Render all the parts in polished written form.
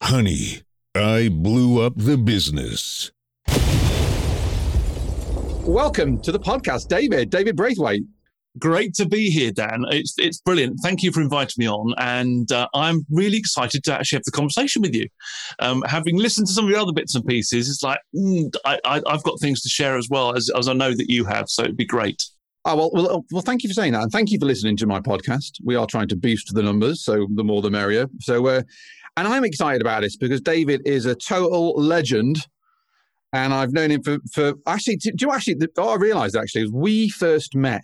Honey, I blew up the business. Welcome to the podcast, David Braithwaite. Great to be here, Dan. It's brilliant. Thank you for inviting me on. And I'm really excited to actually have the conversation with you. Having listened to some of your other bits and pieces, it's like, I've got things to share as well, as I know that you have. So it'd be great. Oh, well, thank you for saying that. And thank you for listening to my podcast. We are trying to boost the numbers, so the more the merrier. So, and I'm excited about this because David is a total legend. And I've known him for actually, what I realized actually is we first met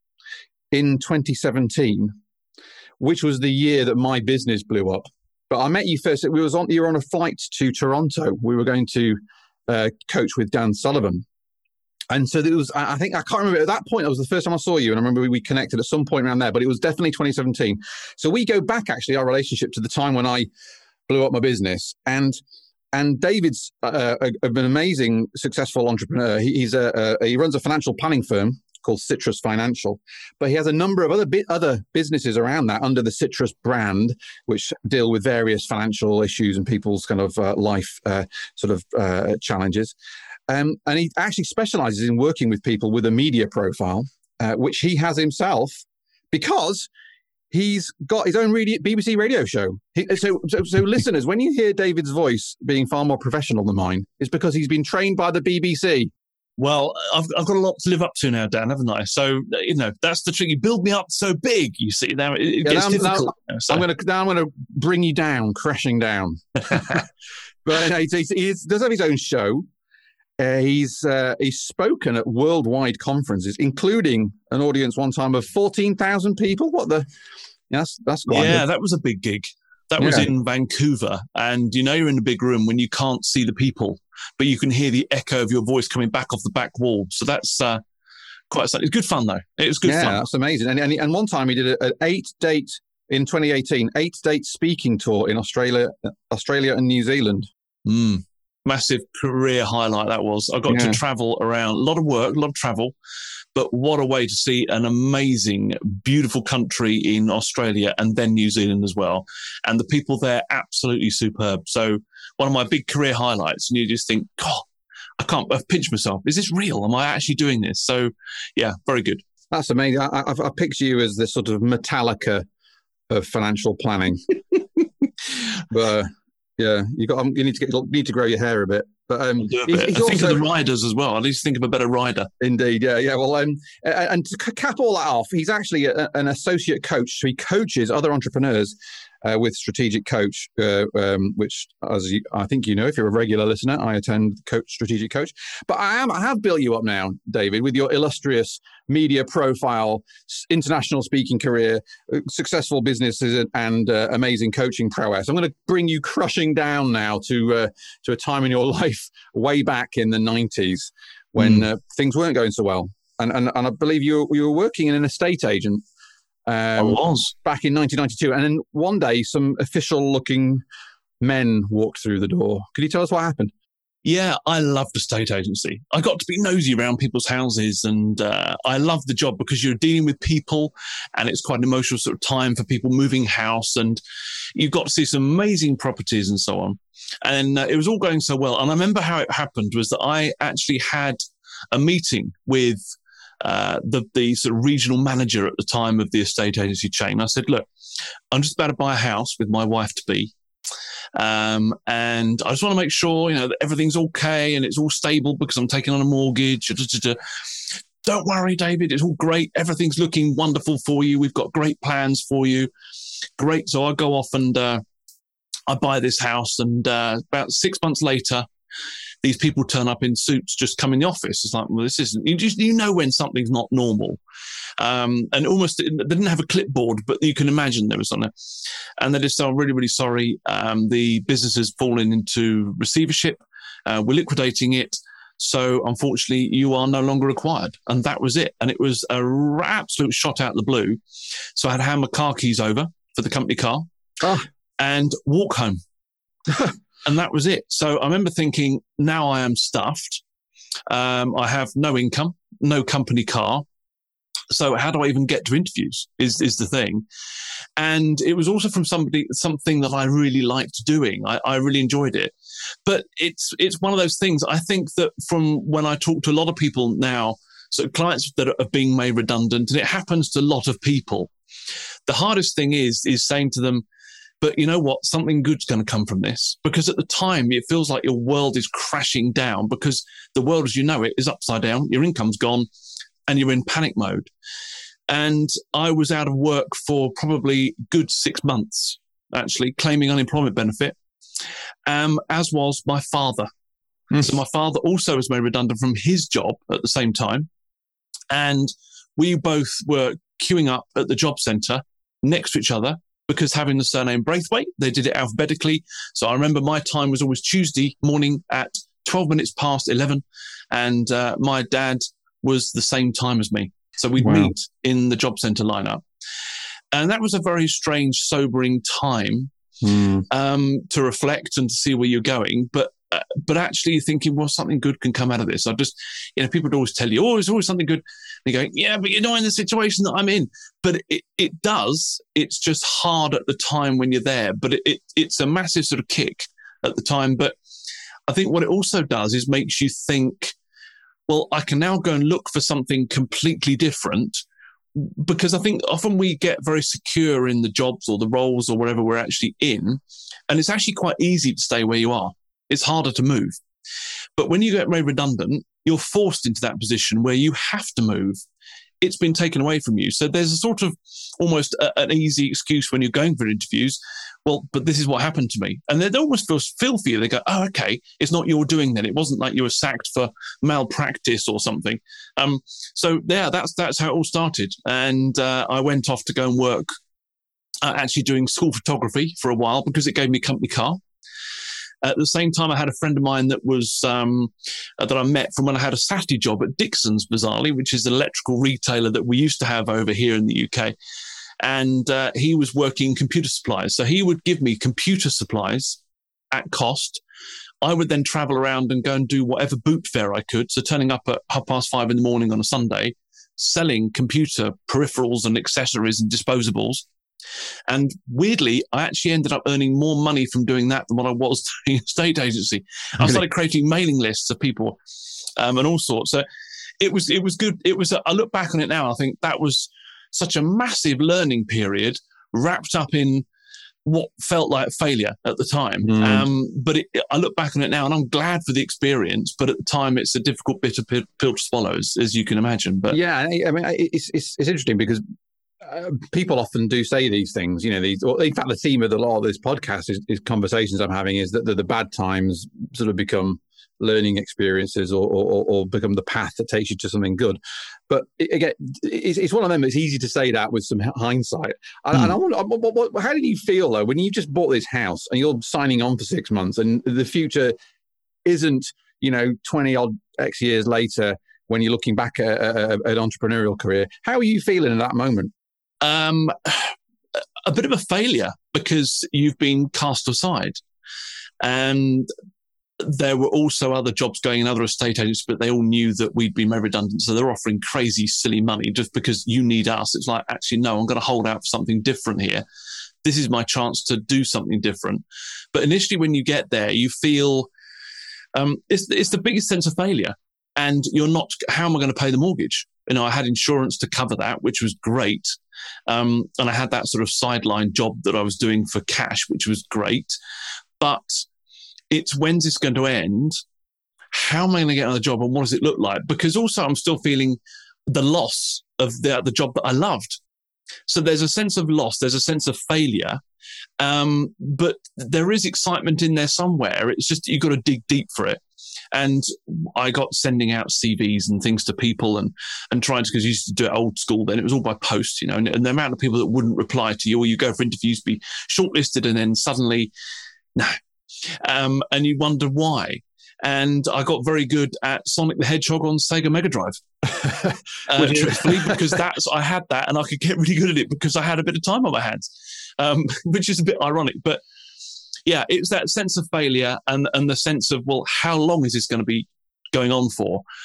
in 2017, which was the year that my business blew up. But I met you first. You were on a flight to Toronto. We were going to coach with Dan Sullivan. And so there was, I can't remember, at that point, it was the first time I saw you. And I remember we connected at some point around there, but it was definitely 2017. So we go back, actually, our relationship to the time when I blew up my business. And David's an amazing, successful entrepreneur. He runs a financial planning firm called Citrus Financial, but he has a number of other businesses around that under the Citrus brand, which deal with various financial issues and people's kind of life challenges. And he actually specializes in working with people with a media profile, which he has himself because he's got his own BBC radio show. So listeners, when you hear David's voice being far more professional than mine, it's because he's been trained by the BBC. Well, I've got a lot to live up to now, Dan, haven't I? So, that's the trick. You build me up so big, you see. Now it gets difficult. I'm going to bring you down, crashing down. But he does have his own show. He's spoken at worldwide conferences, including an audience one time of 14,000 people. That's quite good. That was a big gig. That was in Vancouver. And you're in a big room when you can't see the people, but you can hear the echo of your voice coming back off the back wall. So that's quite something. It's good fun, though. It was good fun. Yeah, that's amazing. And one time he did an 8-date, in 2018, 8-date speaking tour in Australia and New Zealand. Massive career highlight that was. I got to travel around, a lot of work, a lot of travel, but what a way to see an amazing, beautiful country in Australia and then New Zealand as well. And the people there, absolutely superb. So one of my big career highlights, and you just think, God, I've pinched myself. Is this real? Am I actually doing this? So yeah, very good. That's amazing. I picture you as the sort of Metallica of financial planning. But yeah, you need to grow your hair a bit. But I think of the riders as well. I need to think of a better rider. Indeed, yeah. Well, and to cap all that off, he's actually an associate coach. So he coaches other entrepreneurs with Strategic Coach, which, as I think if you're a regular listener, I attend Strategic Coach. But I have built you up now, David, with your illustrious media profile, international speaking career, successful businesses, and amazing coaching prowess. I'm going to bring you crushing down now to a time in your life way back in the 90s when things weren't going so well. And I believe you were working in an estate agent. I was. Back in 1992. And then one day, some official-looking men walked through the door. Could you tell us what happened? Yeah, I love the estate agency. I got to be nosy around people's houses, and I love the job because you're dealing with people, and it's quite an emotional sort of time for people moving house, and you've got to see some amazing properties and so on. And it was all going so well. And I remember how it happened was that I actually had a meeting with the sort of regional manager at the time of the estate agency chain. I said, look, I'm just about to buy a house with my wife-to-be. And I just want to make sure, that everything's okay and it's all stable because I'm taking on a mortgage. Don't worry, David. It's all great. Everything's looking wonderful for you. We've got great plans for you. Great. So I go off and I buy this house, and about 6 months later, these people turn up in suits, just come in the office. It's like, well, this isn't, when something's not normal. And almost, they didn't have a clipboard, but you can imagine there was something. And they just said, I'm really, really sorry. The business has fallen into receivership. We're liquidating it. So unfortunately, you are no longer required. And that was it. And it was an absolute shot out of the blue. So I had to hand my car keys over for the company car and walk home. And that was it. So I remember thinking, now I am stuffed. I have no income, no company car. So how do I even get to interviews is the thing. And it was also from something that I really liked doing. I really enjoyed it. But it's one of those things. I think that from when I talk to a lot of people now, so clients that are being made redundant, and it happens to a lot of people, the hardest thing is saying to them, but you know what, something good's going to come from this. Because at the time, it feels like your world is crashing down because the world as you know it is upside down, your income's gone, and you're in panic mode. And I was out of work for probably good 6 months, actually, claiming unemployment benefit, as was my father. So my father also was made redundant from his job at the same time. And we both were queuing up at the job centre next to each other because having the surname Braithwaite, they did it alphabetically. So I remember my time was always Tuesday morning at 12 minutes past 11. And my dad was the same time as me. So we'd meet in the job centre lineup. And that was a very strange, sobering time to reflect and to see where you're going. But actually thinking, well, something good can come out of this. I just, people would always tell you, oh, there's always something good. And you go, yeah, but you're not in the situation that I'm in. But it does. It's just hard at the time when you're there. But it's a massive sort of kick at the time. But I think what it also does is makes you think, well, I can now go and look for something completely different. Because I think often we get very secure in the jobs or the roles or wherever we're actually in. And it's actually quite easy to stay where you are. It's harder to move. But when you get made redundant, you're forced into that position where you have to move. It's been taken away from you. So there's a sort of almost an easy excuse when you're going for interviews. Well, but this is what happened to me. And they almost feel for you. They go, oh, okay, it's not your doing then. It wasn't like you were sacked for malpractice or something. So yeah, that's how it all started. And I went off to go and work actually doing school photography for a while because it gave me a company car. At the same time, I had a friend of mine that was that I met from when I had a Saturday job at Dixon's, bizarrely, which is an electrical retailer that we used to have over here in the UK. And he was working computer supplies. So he would give me computer supplies at cost. I would then travel around and go and do whatever boot fair I could. So turning up at 5:30 in the morning on a Sunday, selling computer peripherals and accessories and disposables. And weirdly, I actually ended up earning more money from doing that than what I was doing estate agency. I started creating mailing lists of people and all sorts. So it was good. I look back on it now, I think that was such a massive learning period wrapped up in what felt like failure at the time. But I look back on it now and I'm glad for the experience, but at the time it's a difficult bitter pill to swallow, as you can imagine. But yeah, I mean, it's interesting because people often do say these things, or in fact, the theme of a lot of this podcast is conversations I'm having is that the bad times sort of become learning experiences or become the path that takes you to something good. But again, it's one of them. It's easy to say that with some hindsight. And I wonder, how did you feel though when you just bought this house and you're signing on for 6 months and the future isn't 20 odd X years later when you're looking back at an entrepreneurial career? How are you feeling in that moment? A bit of a failure because you've been cast aside. And there were also other jobs going in other estate agents, but they all knew that we'd been made redundant. So they're offering crazy, silly money just because you need us. It's like, actually, no, I'm going to hold out for something different here. This is my chance to do something different. But initially, when you get there, you feel it's the biggest sense of failure. And you're not, how am I going to pay the mortgage? I had insurance to cover that, which was great. And I had that sort of sideline job that I was doing for cash, which was great. But it's when's this going to end? How am I going to get another job? And what does it look like? Because also I'm still feeling the loss of the job that I loved. So there's a sense of loss. There's a sense of failure. But there is excitement in there somewhere. It's just, you've got to dig deep for it. And I got sending out CVs and things to people and trying to, because you used to do it old school then, it was all by post, and the amount of people that wouldn't reply to you, or you go for interviews, be shortlisted, and then suddenly, no. And you wonder why. And I got very good at Sonic the Hedgehog on Sega Mega Drive, truthfully, because I had that and I could get really good at it because I had a bit of time on my hands, which is a bit ironic. But yeah, it's that sense of failure and the sense of, well, how long is this going to be going on for?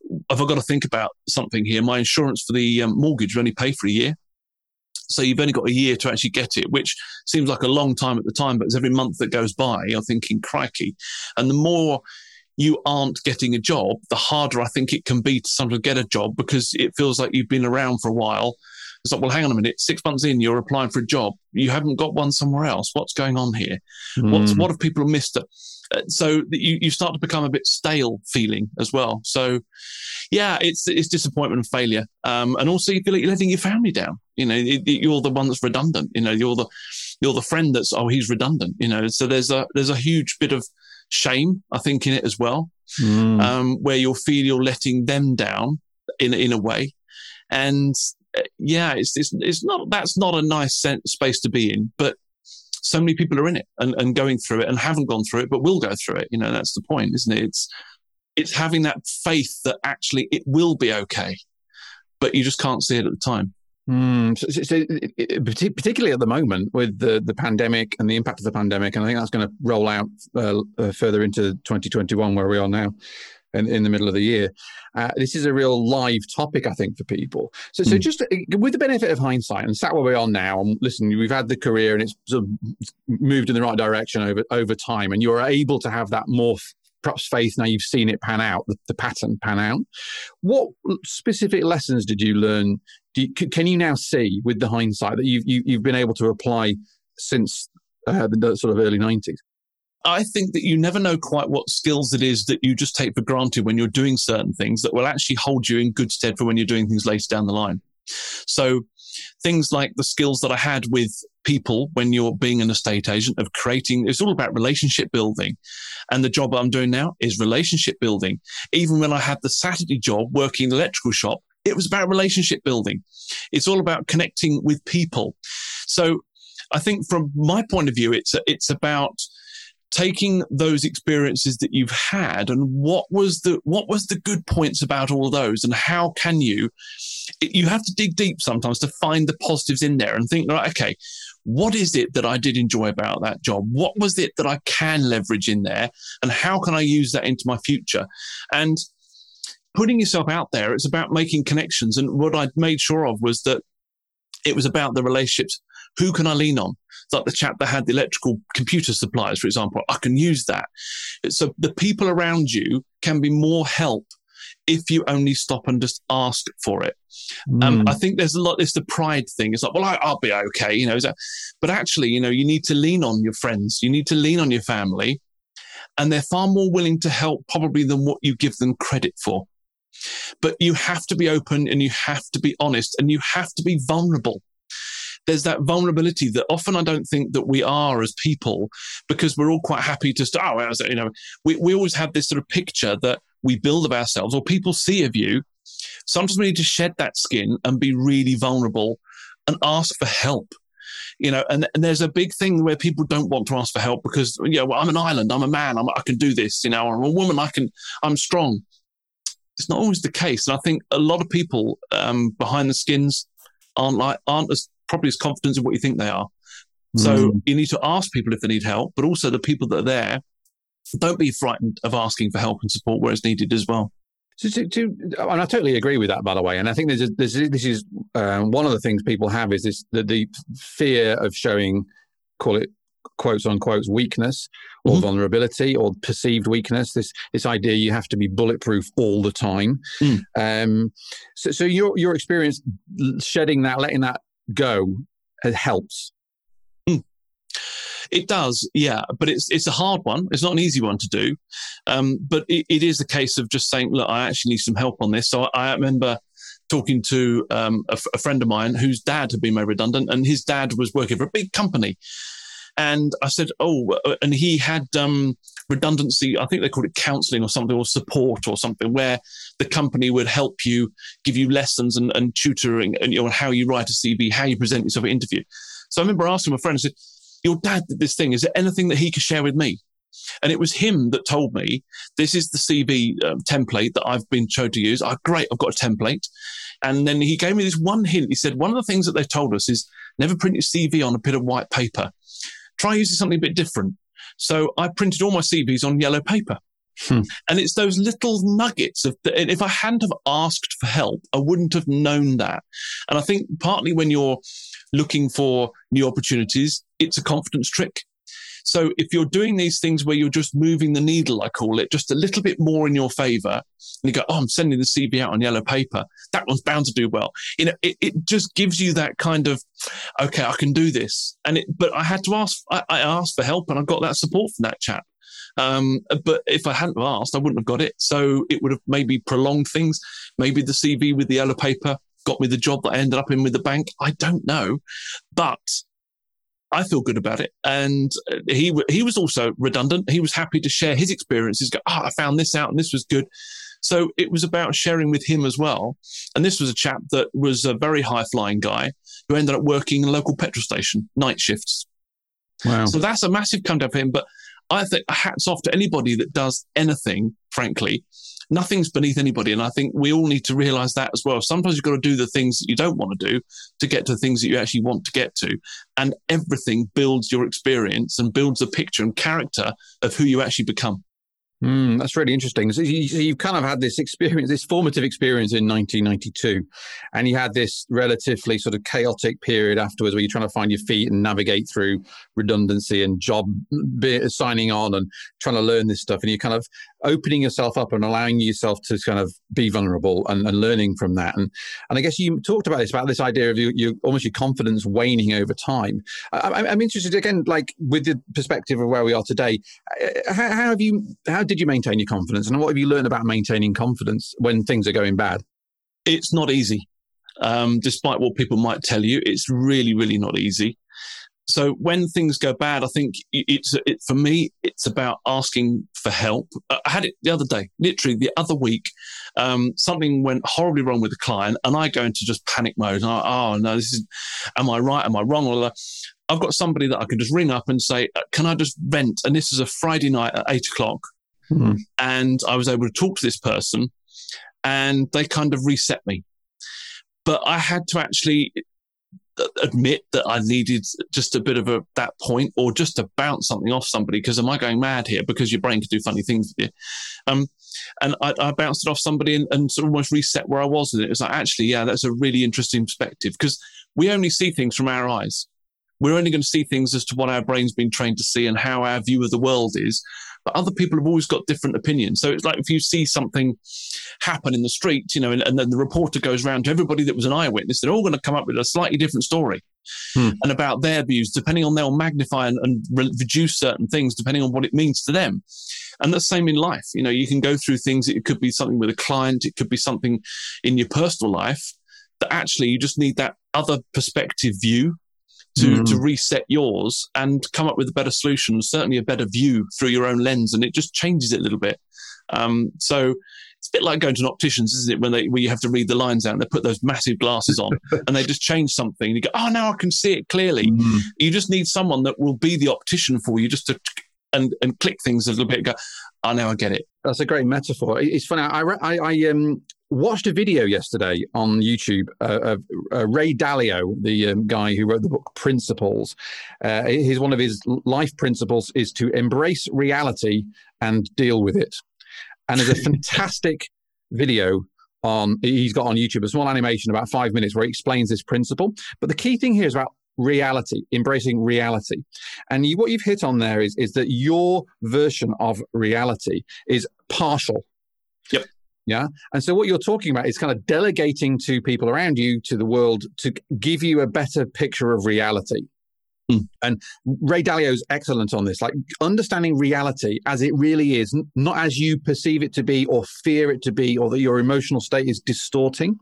have I got to think about something here? My insurance for the mortgage will only pay for a year. So you've only got a year to actually get it, which seems like a long time at the time, but as every month that goes by, you're thinking, crikey. And the more you aren't getting a job, the harder I think it can be to sometimes get a job, because it feels like you've been around for a while. It's like, well, hang on a minute, 6 months in, you're applying for a job. You haven't got one somewhere else. What's going on here? What have people missed? So you start to become a bit stale feeling as well. So yeah, it's disappointment and failure. And also you feel like you're letting your family down. You know, you're the one that's redundant. You know, you're the friend that's, oh, he's redundant. You know, so there's a huge bit of shame, I think, in it as well, where you'll feel you're letting them down in a way. And yeah, it's not, that's not a nice space to be in, but so many people are in it and going through it and haven't gone through it, but will go through it. You know, that's the point, isn't it? It's having that faith that actually it will be okay, but you just can't see it at the time. Particularly at the moment with the pandemic and the impact of the pandemic, and I think that's going to roll out further into 2021, where we are now, in the middle of the year. This is a real live topic, I think, for people. So just with the benefit of hindsight, and sat where we are now, and listen, we've had the career and it's sort of moved in the right direction over time, and you're able to have that more perhaps faith now you've seen it pan out, the pattern pan out. What specific lessons did you learn? Can you now see with the hindsight that you've been able to apply since the sort of early 90s? I think that you never know quite what skills it is that you just take for granted when you're doing certain things that will actually hold you in good stead for when you're doing things later down the line. So things like the skills that I had with people when you're being an estate agent of creating, it's all about relationship building. And the job I'm doing now is relationship building. Even when I had the Saturday job working in the electrical shop, it was about relationship building. It's all about connecting with people. So I think from my point of view, it's about taking those experiences that you've had and what was the good points about all of those, and how can you have to dig deep sometimes to find the positives in there and think, right, okay, what is it that I did enjoy about that job? What was it that I can leverage in there, and how can I use that into my future? And putting yourself out there, it's about making connections. And what I made sure of was that it was about the relationships. Who can I lean on? Like the chap that had the electrical computer suppliers, for example, I can use that. So the people around you can be more help if you only stop and just ask for it. I think there's a lot, it's the pride thing. It's like, well, I'll be okay, you know. But actually, you know, you need to lean on your friends. You need to lean on your family, and they're far more willing to help probably than what you give them credit for. But you have to be open, and you have to be honest, and you have to be vulnerable. There's that vulnerability that often I don't think that we are as people, because we're all quite happy to, you know, we always have this sort of picture that we build of ourselves or people see of you. Sometimes we need to shed that skin and be really vulnerable and ask for help. You know, and there's a big thing where people don't want to ask for help because, you know, well, I'm an island, I'm a man, I can do this, you know, I'm a woman, I'm strong. It's not always the case. And I think a lot of people behind the skins aren't as probably as confident in what you think they are. So you need to ask people if they need help, but also the people that are there, don't be frightened of asking for help and support where it's needed as well. And I totally agree with that, by the way. And I think this is one of the things people have is this the fear of showing, call it quotes unquote, weakness or vulnerability or perceived weakness. This idea you have to be bulletproof all the time. So your experience shedding that, letting that go, helps. It does, yeah, but it's a hard one. It's not an easy one to do, but it is a case of just saying, look, I actually need some help on this. So I remember talking to a friend of mine whose dad had been made redundant, and his dad was working for a big company. And I said, and he had redundancy, I think they called it counselling or something, or support or something, where the company would help you, give you lessons and tutoring and, you know, how you write a CV, how you present yourself at interview. So I remember asking my friend, I said, your dad did this thing. Is there anything that he could share with me? And it was him that told me, this is the CV template that I've been shown to use. Great, I've got a template. And then he gave me this one hint. He said, one of the things that they told us is never print your CV on a bit of white paper. Try using something a bit different. So I printed all my CVs on yellow paper. And it's those little nuggets and if I hadn't have asked for help, I wouldn't have known that. And I think partly when you're looking for new opportunities, it's a confidence trick. So if you're doing these things where you're just moving the needle, I call it, just a little bit more in your favor, and you go, oh, I'm sending the CV out on yellow paper, that one's bound to do well. It just gives you that kind of, okay, I can do this. But I had to ask, I asked for help and I got that support from that chap. But if I hadn't asked, I wouldn't have got it. So it would have maybe prolonged things. Maybe the CV with the yellow paper got me the job that I ended up in with the bank. I don't know, but I feel good about it. And he was also redundant. He was happy to share his experiences. Go, oh, I found this out and this was good. So it was about sharing with him as well. And this was a chap that was a very high-flying guy who ended up working in a local petrol station, night shifts. Wow. So that's a massive come down for him. But I think hats off to anybody that does anything, frankly. Nothing's beneath anybody. And I think we all need to realize that as well. Sometimes you've got to do the things that you don't want to do to get to the things that you actually want to get to. And everything builds your experience and builds a picture and character of who you actually become. That's really interesting. So you've kind of had this experience, this formative experience in 1992, and you had this relatively sort of chaotic period afterwards where you're trying to find your feet and navigate through redundancy and job signing on and trying to learn this stuff. And you're kind of opening yourself up and allowing yourself to kind of be vulnerable and learning from that. And I guess you talked about this idea of your almost your confidence waning over time. I'm interested again, like with the perspective of where we are today, how did you maintain your confidence, and what have you learned about maintaining confidence when things are going bad? It's not easy. Despite what people might tell you, it's really, really not easy. So when things go bad, I think for me, it's about asking for help. I had it the other day, literally the other week. Something went horribly wrong with the client, and I go into just panic mode. And oh no, am I right? Am I wrong? I've got somebody that I can just ring up and say, can I just vent? And this is a Friday night at 8:00. Mm-hmm. And I was able to talk to this person, and they kind of reset me. But I had to actually admit that I needed just a bit of that point, or just to bounce something off somebody, because am I going mad here? Because your brain can do funny things with you. And I bounced it off somebody and sort of almost reset where I was. And it was like, actually, yeah, that's a really interesting perspective, because we only see things from our eyes. We're only going to see things as to what our brain's been trained to see and how our view of the world is. But other people have always got different opinions. So it's like if you see something happen in the street, and then the reporter goes around to everybody that was an eyewitness, they're all going to come up with a slightly different story and about their views, depending on they'll magnify and reduce certain things, depending on what it means to them. And the same in life. You can go through things. It could be something with a client. It could be something in your personal life that actually you just need that other perspective view to reset yours and come up with a better solution, certainly a better view through your own lens, and it just changes it a little bit. So it's a bit like going to an optician's, isn't it, where you have to read the lines out and they put those massive glasses on and they just change something and you go, oh, now I can see it clearly. You just need someone that will be the optician for you, just to and click things a little bit and go, oh, now I get it. That's a great metaphor. It's funny. I watched a video yesterday on YouTube of Ray Dalio, the guy who wrote the book Principles. One of his life principles is to embrace reality and deal with it. And there's a fantastic video he's got on YouTube, a small animation, about 5 minutes, where he explains this principle. But the key thing here is about reality, embracing reality. And what you've hit on there is that your version of reality is partial. Yep. Yeah. And so what you're talking about is kind of delegating to people around you, to the world, to give you a better picture of reality. And Ray Dalio is excellent on this, like understanding reality as it really is, not as you perceive it to be or fear it to be, or that your emotional state is distorting.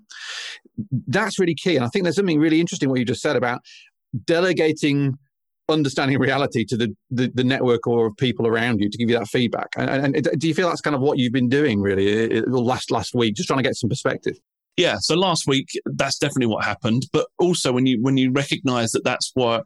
That's really key. And I think there's something really interesting what you just said about delegating understanding reality to the network or of people around you to give you that feedback. And do you feel that's kind of what you've been doing really last week, just trying to get some perspective? Yeah. So last week, that's definitely what happened. But also when you recognize that that's what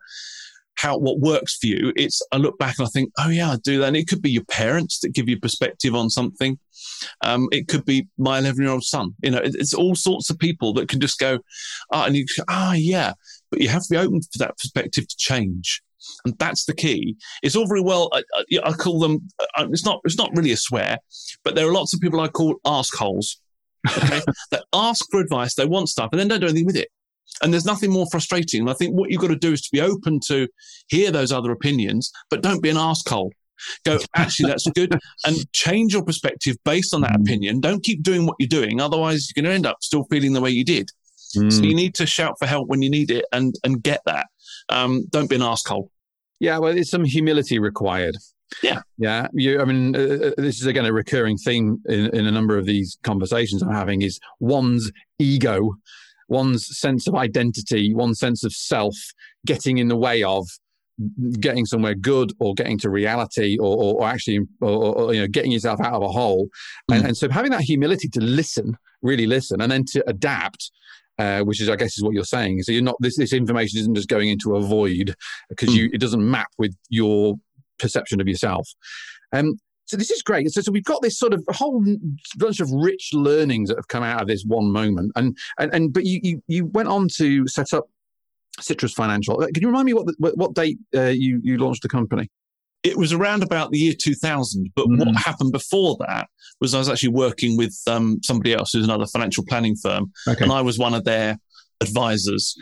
works for you, I look back and I think, oh yeah, I do that. And it could be your parents that give you perspective on something. It could be my 11-year-old son. It's all sorts of people that can just go, and you go, yeah. But you have to be open for that perspective to change. And that's the key. It's all very well. I call them. It's not really a swear, but there are lots of people I call askholes. Okay, that ask for advice, they want stuff, and then don't do anything with it. And there's nothing more frustrating. And I think what you've got to do is to be open to hear those other opinions, but don't be an asshole. Go, actually, that's good. And change your perspective based on that opinion. Don't keep doing what you're doing. Otherwise, you're going to end up still feeling the way you did. So you need to shout for help when you need it and get that. Don't be an asshole. Yeah, well, there's some humility required. Yeah. Yeah. This is, again, a recurring theme in a number of these conversations I'm having is one's ego, one's sense of identity, one's sense of self getting in the way of getting somewhere good or getting to reality or actually getting yourself out of a hole. And so having that humility to listen, really listen, and then to adapt, which is, I guess, is what you're saying. So you're not, this information isn't just going into a void because it doesn't map with your perception of yourself. So this is great. So we've got this sort of whole bunch of rich learnings that have come out of this one moment. But you went on to set up Citrus Financial. Can you remind me what date you launched the company? It was around about the year 2000. But what happened before that was I was actually working with somebody else who's another financial planning firm. Okay. And I was one of their advisors.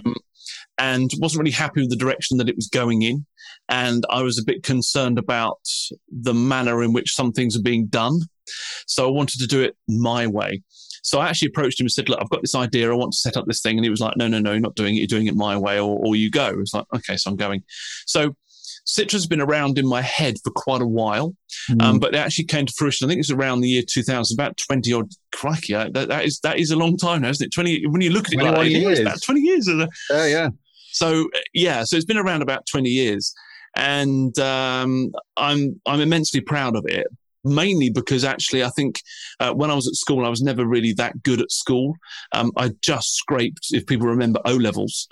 And wasn't really happy with the direction that it was going in. And I was a bit concerned about the manner in which some things are being done. So I wanted to do it my way. So I actually approached him and said, look, I've got this idea. I want to set up this thing. And he was like, no, you're not doing it. You're doing it my way or you go. It's like, okay, so I'm going. So Citrus has been around in my head for quite a while, but it actually came to fruition. I think it's around the year 2000, about 20 odd. Crikey, that is a long time now, isn't it? 20. When you look at it, like, it's about 20 years. Yeah. So it's been around about 20 years, and I'm immensely proud of it. Mainly because actually, I think when I was at school, I was never really that good at school. I just scraped, if people remember, O-levels.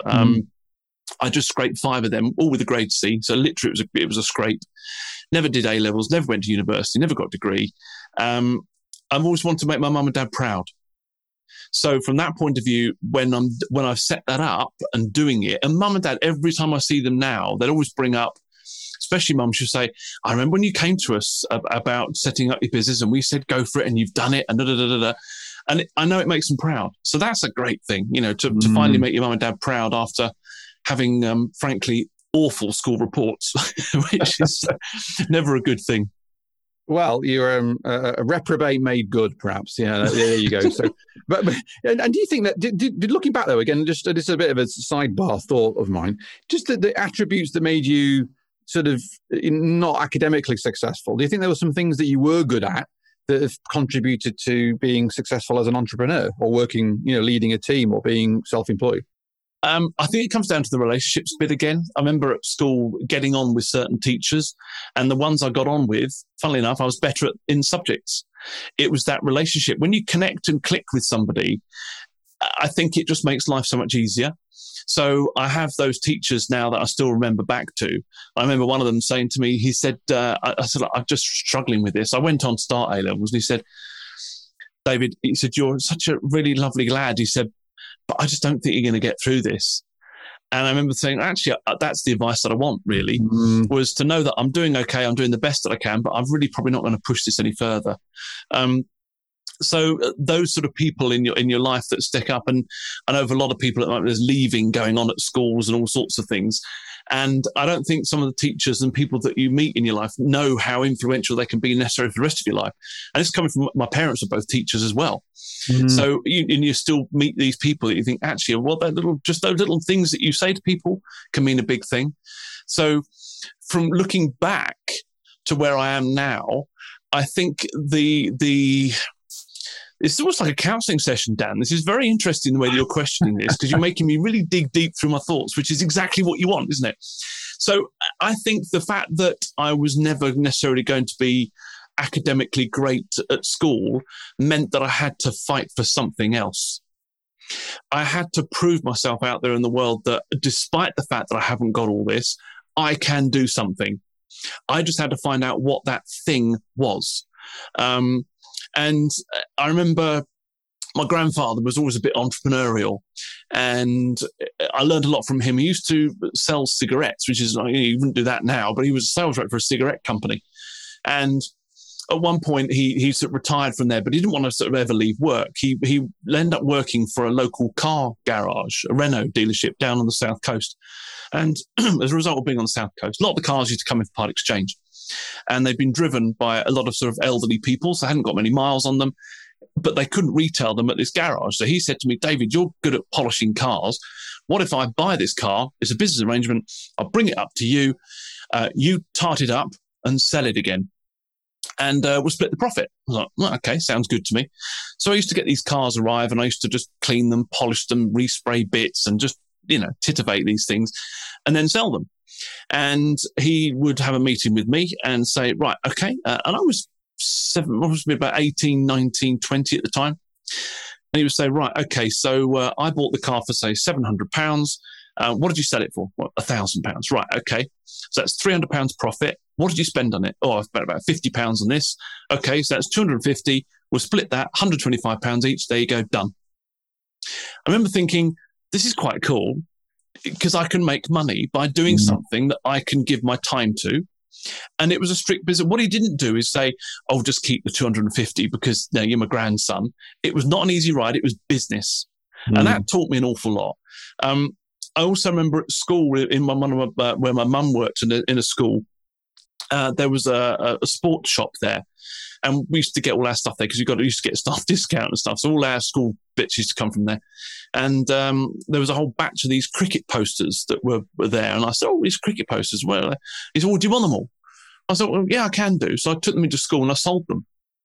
I just scraped 5 of them, all with a grade C. So literally, it was a scrape. Never did A-levels, never went to university, never got a degree. I've always wanted to make my mum and dad proud. So from that point of view, when I've set that up and doing it, and mum and dad, every time I see them now, they'll always bring up, especially mum, she'll say, I remember when you came to us about setting up your business and we said, go for it, and you've done it, and da-da-da-da-da. And I know it makes them proud. So that's a great thing, to finally make your mum and dad proud after having, frankly, awful school reports, which is never a good thing. Well, you're a reprobate made good, perhaps. Yeah, there you go. So, but and do you think that, looking back though, again, just this is a bit of a sidebar thought of mine, just the attributes that made you sort of not academically successful. Do you think there were some things that you were good at that have contributed to being successful as an entrepreneur or working, leading a team or being self-employed? I think it comes down to the relationships bit again. I remember at school getting on with certain teachers, and the ones I got on with, funnily enough, I was better in subjects. It was that relationship. When you connect and click with somebody, I think it just makes life so much easier. So I have those teachers now that I still remember back to. I remember one of them saying to me, he said, I said, I'm just struggling with this. I went on to start A-levels, and he said, David, he said, you're such a really lovely lad. He said, but I just don't think you're going to get through this. And I remember saying, actually, that's the advice that I want, really, was to know that I'm doing okay, I'm doing the best that I can, but I'm really probably not going to push this any further. So those sort of people in your life that stick up, and I know of a lot of people at the moment, there's leaving going on at schools and all sorts of things. And I don't think some of the teachers and people that you meet in your life know how influential they can be necessarily for the rest of your life. And it's coming from my parents are both teachers as well. So you still meet these people that you think, actually, well, just those little things that you say to people can mean a big thing. So from looking back to where I am now, I think it's almost like a counselling session, Dan. This is very interesting the way that you're questioning this, because you're making me really dig deep through my thoughts, which is exactly what you want, isn't it? So I think the fact that I was never necessarily going to be academically great at school meant that I had to fight for something else. I had to prove myself out there in the world that despite the fact that I haven't got all this, I can do something. I just had to find out what that thing was. And I remember my grandfather was always a bit entrepreneurial, and I learned a lot from him. He used to sell cigarettes, which is, he wouldn't do that now, but he was a sales rep for a cigarette company. And at one point, he sort of retired from there, but he didn't want to sort of ever leave work. He ended up working for a local car garage, a Renault dealership down on the south coast. And as a result of being on the south coast, a lot of the cars used to come in for part exchange. And they'd been driven by a lot of sort of elderly people, so they hadn't got many miles on them, but they couldn't retail them at this garage. So he said to me, David, you're good at polishing cars. What if I buy this car? It's a business arrangement. I'll bring it up to you. You tart it up and sell it again. And we'll split the profit. I was like, well, okay, sounds good to me. So I used to get these cars arrive and I used to just clean them, polish them, respray bits and just, titivate these things and then sell them. And he would have a meeting with me and say, right, okay. And I was about 18, 19, 20 at the time. And he would say, right, okay, so I bought the car for, say, £700. What did you sell it for? Well, £1,000. Right, okay. So that's £300 profit. What did you spend on it? Oh, I've spent about £50 on this. Okay, so that's £250. We'll split that, £125 each. There you go, done. I remember thinking, this is quite cool because I can make money by doing something that I can give my time to. And it was a strict business. What he didn't do is say, oh, just keep the 250 because you're my grandson. It was not an easy ride. It was business. And that taught me an awful lot. I also remember at school, where my mum worked in a school, there was a sports shop there. And we used to get all our stuff there because used to get staff discount and stuff. So all our school bits used to come from there. And there was a whole batch of these cricket posters that were there. And I said, oh, these cricket posters. Well, he said, well, do you want them all? I said, well, yeah, I can do. So I took them into school and I sold them.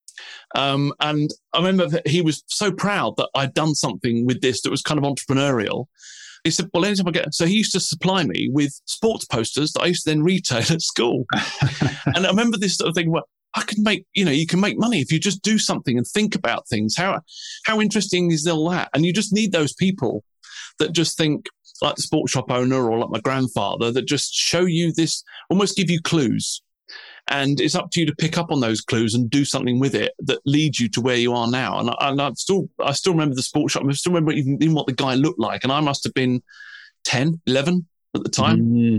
And I remember that he was so proud that I'd done something with this that was kind of entrepreneurial. He said, well, anytime I get... So he used to supply me with sports posters that I used to then retail at school. And I remember this sort of thing, well, I can make, you can make money if you just do something and think about things. How interesting is all that? And you just need those people that just think like the sports shop owner or like my grandfather that just show you this, almost give you clues. And it's up to you to pick up on those clues and do something with it that leads you to where you are now. And I still remember the sports shop. I still remember even what the guy looked like. And I must have been 10, 11 at the time. He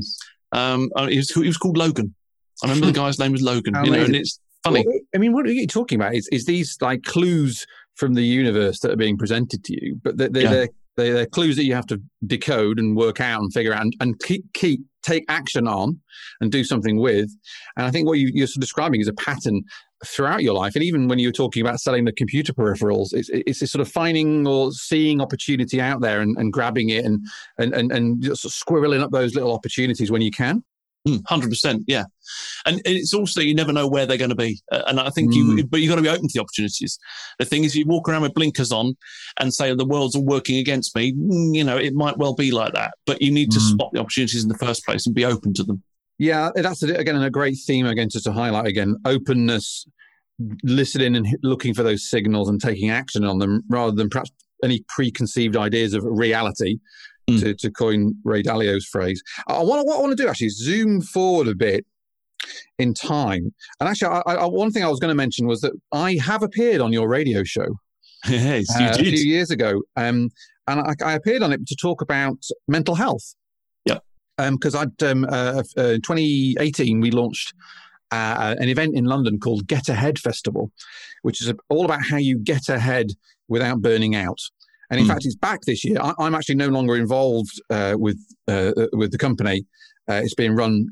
was called Logan. I remember the guy's name was Logan, and it's funny. Well, I mean, what are you talking about? Is these like clues from the universe that are being presented to you, but they're clues that you have to decode and work out and figure out and take action on and do something with. And I think what you're sort of describing is a pattern throughout your life. And even when you were talking about selling the computer peripherals, it's this sort of finding or seeing opportunity out there and grabbing it and just sort of squirreling up those little opportunities when you can. 100%, yeah. And it's also, you never know where they're going to be. And I think but you've got to be open to the opportunities. The thing is, you walk around with blinkers on and say, the world's all working against me. It might well be like that. But you need to spot the opportunities in the first place and be open to them. Yeah, that's, again, a great theme, again, just to highlight again, openness, listening and looking for those signals and taking action on them rather than perhaps any preconceived ideas of reality. To coin Ray Dalio's phrase. What I want to do actually is zoom forward a bit in time. And actually, one thing I was going to mention was that I have appeared on your radio show yes, you did. A few years ago. And I appeared on it to talk about mental health. Yeah. Because in 2018, we launched an event in London called Get Ahead Festival, which is all about how you get ahead without burning out. And in fact, it's back this year. I'm actually no longer involved with the company. It's being run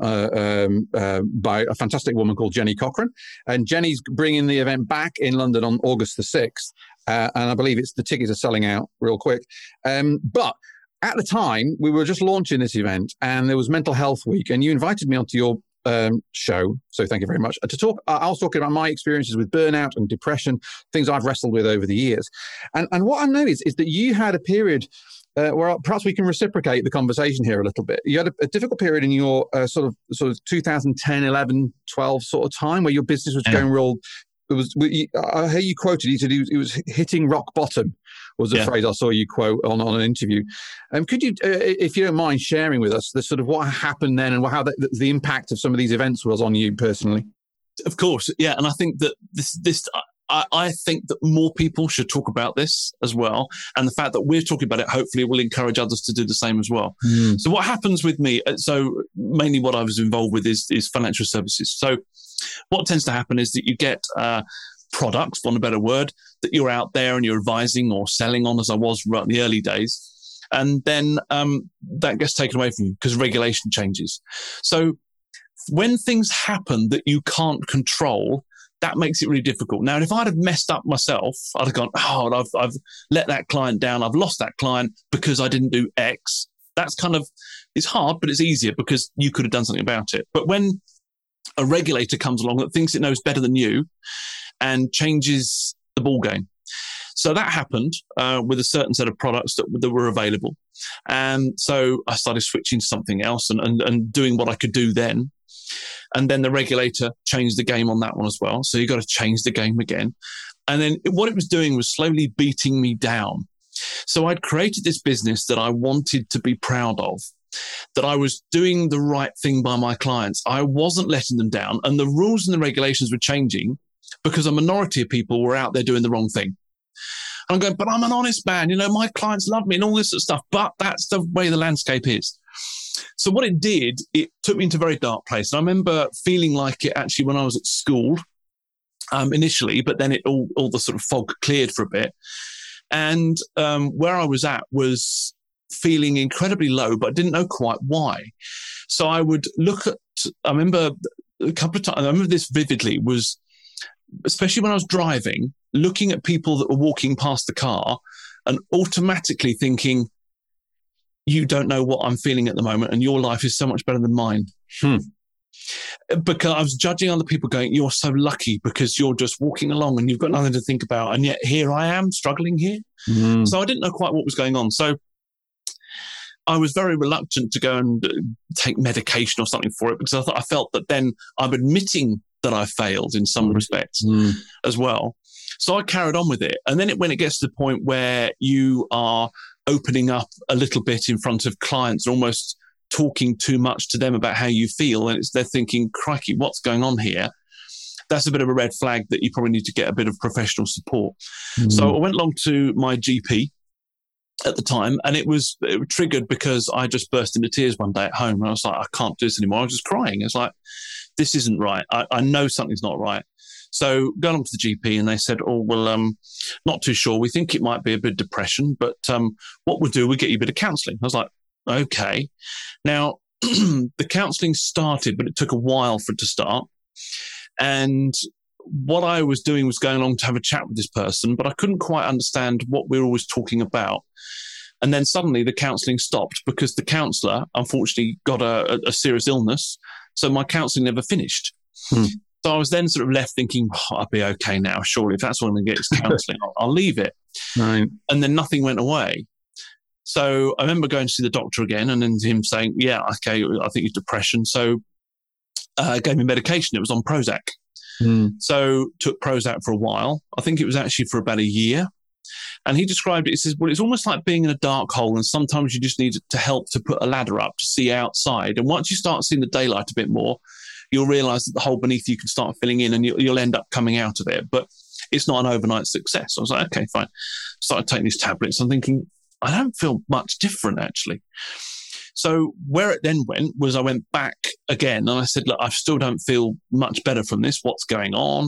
by a fantastic woman called Jenny Cochran. And Jenny's bringing the event back in London on August the 6th. And I believe the tickets are selling out real quick. But at the time, we were just launching this event and there was Mental Health Week. And you invited me onto your show. So thank you very much. To talk, I was talking about my experiences with burnout and depression, things I've wrestled with over the years. And what I noticed is that you had a period where perhaps we can reciprocate the conversation here a little bit. You had a difficult period in your sort of 2010, 11, 12 sort of time where your business was going real. I hear you quoted. He said it was hitting rock bottom. Was the phrase I saw you quote on an interview. Could you, if you don't mind, sharing with us the sort of what happened then and how the impact of some of these events was on you personally? Of course, yeah. And I think that this I think that more people should talk about this as well. And the fact that we're talking about it, hopefully will encourage others to do the same as well. So what happens with me, so mainly what I was involved with is financial services. So what tends to happen is that you get products, for want of a better word, that you're out there and you're advising or selling on, as I was right in the early days. And then that gets taken away from you because regulation changes. So when things happen that you can't control, that makes it really difficult. Now, if I'd have messed up myself, I'd have gone, oh, I've let that client down. I've lost that client because I didn't do X. That's kind of, it's hard, but it's easier because you could have done something about it. But when a regulator comes along that thinks it knows better than you and changes the ball game. So that happened with a certain set of products that were available. And so I started switching to something else and doing what I could do then. And then the regulator changed the game on that one as well. So you got to change the game again. And then what it was doing was slowly beating me down. So I'd created this business that I wanted to be proud of, that I was doing the right thing by my clients. I wasn't letting them down. And the rules and the regulations were changing because a minority of people were out there doing the wrong thing. And I'm going, but I'm an honest man. You know, my clients love me and all this sort of stuff. But that's the way the landscape is. So what it did, it took me into a very dark place. And I remember feeling like it actually when I was at school initially, but then all the sort of fog cleared for a bit. And where I was at was feeling incredibly low, but I didn't know quite why. So I would look at, I remember a couple of times, I remember this vividly, was especially when I was driving, looking at people that were walking past the car and automatically thinking, you don't know what I'm feeling at the moment and your life is so much better than mine. Because I was judging other people going, you're so lucky because you're just walking along and you've got nothing to think about. And yet here I am struggling here. So I didn't know quite what was going on. So I was very reluctant to go and take medication or something for it because I felt that then I'm admitting that I failed in some respects as well. So I carried on with it. And then when it gets to the point where you are opening up a little bit in front of clients, almost talking too much to them about how you feel, and they're thinking, crikey, what's going on here? That's a bit of a red flag that you probably need to get a bit of professional support. So I went along to my GP at the time, and it was triggered because I just burst into tears one day at home. And I was like, I can't do this anymore. I was just crying. It's like, this isn't right. I know something's not right. So going on to the GP and they said, oh, well, not too sure. We think it might be a bit of depression, but what we'll do, we'll get you a bit of counselling. I was like, okay. Now, the counselling started, but it took a while for it to start. And what I was doing was going along to have a chat with this person, but I couldn't quite understand what we were always talking about. And then suddenly the counselling stopped because the counsellor, unfortunately, got a serious illness. So my counselling never finished. So I was then sort of left thinking, I'll be okay now. Surely if that's all I'm going to get is counselling, I'll leave it. Right. And then nothing went away. So I remember going to see the doctor again and then him saying, yeah, okay, I think it's depression. So gave me medication. It was on Prozac. So took Prozac for a while. I think it was actually for about a year. And he described it, he says, well, it's almost like being in a dark hole and sometimes you just need to help to put a ladder up to see outside. And once you start seeing the daylight a bit more, you'll realize that the hole beneath you can start filling in and you'll end up coming out of it. But it's not an overnight success. I was like, okay, fine. Started taking these tablets. I'm thinking, I don't feel much different actually. So where it then went was I went back again and I said, look, I still don't feel much better from this. What's going on?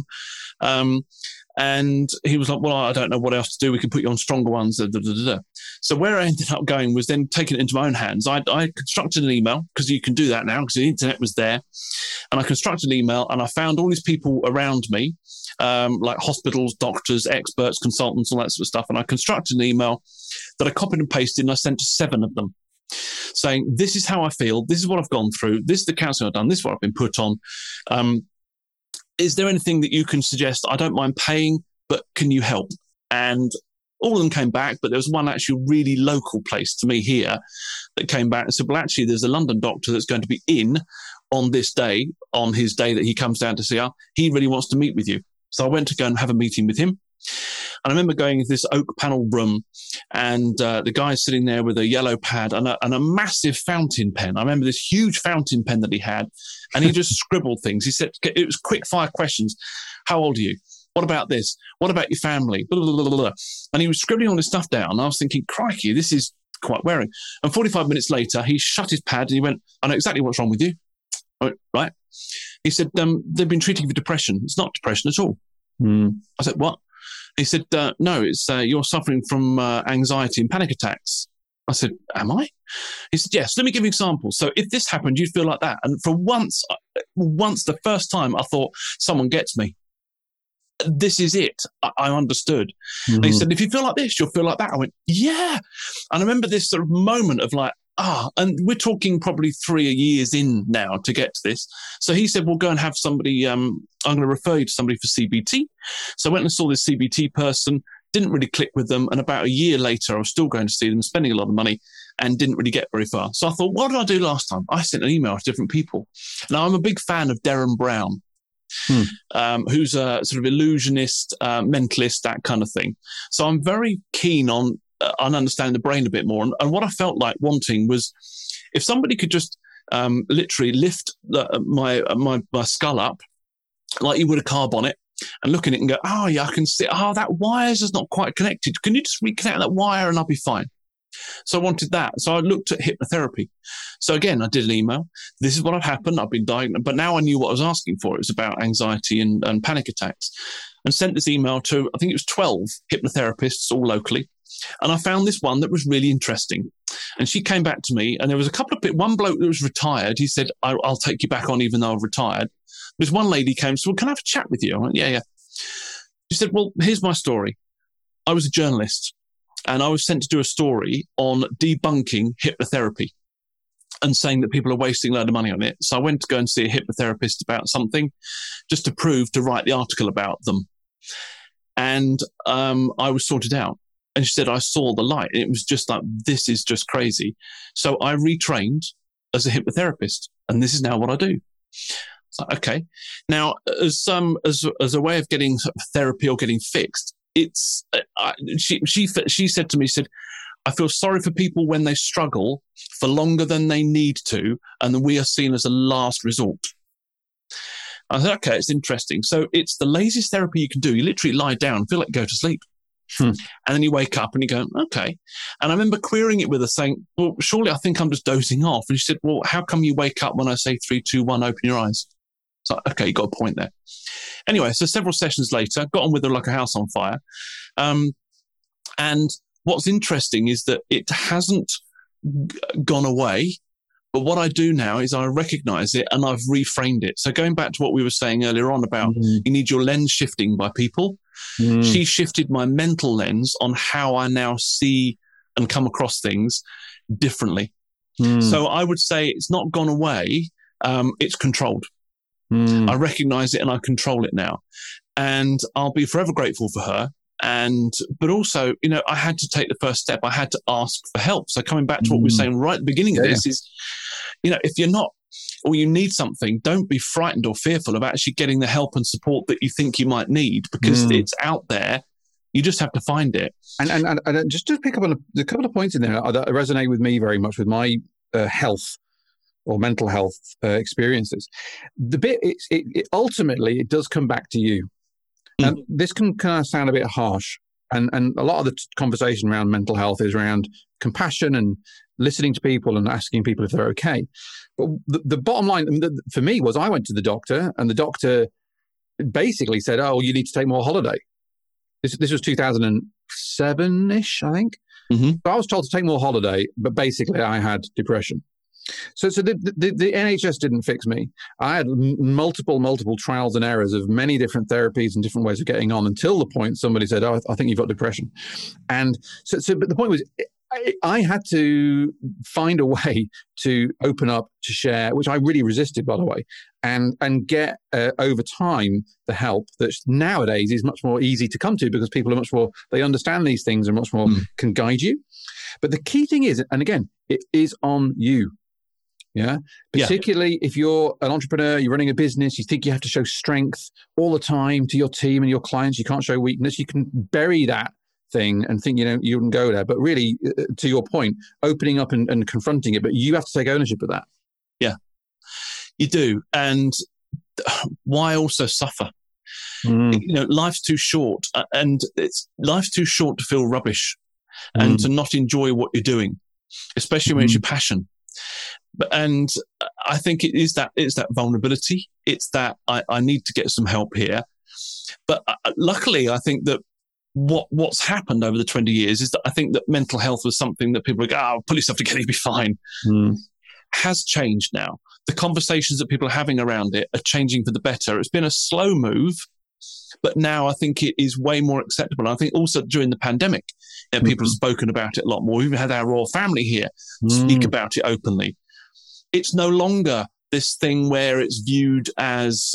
And he was like, well, I don't know what else to do. We can put you on stronger ones. So where I ended up going was then taking it into my own hands. I constructed an email because you can do that now because the internet was there. And I constructed an email and I found all these people around me, like hospitals, doctors, experts, consultants, all that sort of stuff. And I constructed an email that I copied and pasted and I sent to 7 of them saying, this is how I feel. This is what I've gone through. This is the counselling I've done. This is what I've been put on. Is there anything that you can suggest? I don't mind paying, but can you help? And all of them came back, but there was one actually really local place to me here that came back and said, well, actually, there's a London doctor that's going to be in on this day, on his day that he comes down to see us. He really wants to meet with you. So I went to go and have a meeting with him. And I remember going into this oak panel room and the guy's sitting there with a yellow pad and a massive fountain pen. I remember this huge fountain pen that he had and he just scribbled things. He said, it was quick fire questions. How old are you? What about this? What about your family? Blah, blah, blah, blah. And he was scribbling all this stuff down. And I was thinking, crikey, this is quite wearing. And 45 minutes later, he shut his pad and he went, I know exactly what's wrong with you. I went, right. He said, they've been treating you for depression. It's not depression at all. I said, what? He said, no, it's you're suffering from anxiety and panic attacks. I said, am I? He said, yes. Let me give you examples. So if this happened, you'd feel like that. And for once, the first time, I thought, someone gets me. This is it. I understood. And he said, if you feel like this, you'll feel like that. I went, yeah. And I remember this sort of moment of like, and we're talking probably 3 years in now to get to this. So he said, well, go and have somebody, I'm going to refer you to somebody for CBT. So I went and saw this CBT person, didn't really click with them. And about a year later, I was still going to see them, spending a lot of money and didn't really get very far. So I thought, what did I do last time? I sent an email to different people. Now, I'm a big fan of Derren Brown. Who's a sort of illusionist, mentalist, that kind of thing. So I'm very keen on understanding the brain a bit more. And what I felt like wanting was if somebody could just literally lift my skull up like you would a car bonnet and look at it and go, oh, yeah, I can see, that wire's just not quite connected. Can you just reconnect that wire and I'll be fine? So I wanted that. So I looked at hypnotherapy. So again, I did an email. This is what had happened. I've been diagnosed, but now I knew what I was asking for. It was about anxiety and panic attacks, and sent this email to, I think it was 12 hypnotherapists, all locally. And I found this one that was really interesting. And she came back to me, and there was one bloke that was retired. He said, I'll take you back on even though I've retired. This one lady came and said, well, can I have a chat with you? I went, yeah. She said, well, here's my story. I was a journalist. And I was sent to do a story on debunking hypnotherapy and saying that people are wasting a load of money on it. So I went to go and see a hypnotherapist about something just to write the article about them. And I was sorted out. And she said, I saw the light. And it was just like, this is just crazy. So I retrained as a hypnotherapist. And this is now what I do. So, okay. Now, as a way of getting therapy or getting fixed, she said to me, I feel sorry for people when they struggle for longer than they need to, and we are seen as a last resort. I said, okay, it's interesting. So it's the laziest therapy you can do. You literally lie down, feel like you go to sleep. And then you wake up and you go, okay. And I remember querying it with her saying, well, surely I think I'm just dozing off. And she said, well, how come you wake up when I say 3, 2, 1, open your eyes? So, okay, you got a point there. Anyway, so several sessions later, got on with her like a house on fire. And what's interesting is that it hasn't gone away. But what I do now is I recognize it and I've reframed it. So going back to what we were saying earlier on about you need your lens shifting by people, she shifted my mental lens on how I now see and come across things differently. So I would say it's not gone away. It's controlled. I recognize it and I control it now. And I'll be forever grateful for her. But also, I had to take the first step. I had to ask for help. So coming back to what we were saying right at the beginning of this is, if you're not, or you need something, don't be frightened or fearful of actually getting the help and support that you think you might need, because it's out there. You just have to find it. And just to pick up on a couple of points in there that resonate with me very much with my health or mental health experiences. The bit, it ultimately, it does come back to you. And this can kind of sound a bit harsh. And a lot of the conversation around mental health is around compassion and listening to people and asking people if they're okay. But the bottom line for me was I went to the doctor and the doctor basically said, oh, you need to take more holiday. This was 2007-ish, I think. So I was told to take more holiday, but basically I had depression. So the NHS didn't fix me. I had multiple trials and errors of many different therapies and different ways of getting on until the point somebody said, oh, I think you've got depression. And but the point was, I had to find a way to open up, to share, which I really resisted, by the way, and get over time the help that nowadays is much more easy to come to because people are much more, they understand these things and much more can guide you. But the key thing is, and again, it is on you. Yeah. Particularly if you're an entrepreneur, you're running a business, you think you have to show strength all the time to your team and your clients. You can't show weakness. You can bury that thing and think, you wouldn't go there. But really, to your point, opening up and confronting it, but you have to take ownership of that. Yeah, you do. And why also suffer? Life's too short, and life's too short to feel rubbish and to not enjoy what you're doing, especially when it's your passion. And I think it's that vulnerability. It's that I need to get some help here. But luckily, I think that what's happened over the 20 years is that I think that mental health was something that people go, pull yourself together, you'll be fine. Has changed now. The conversations that people are having around it are changing for the better. It's been a slow move, but now I think it is way more acceptable. And I think also during the pandemic, people have spoken about it a lot more. We've even had our royal family here speak about it openly. It's no longer this thing where it's viewed as,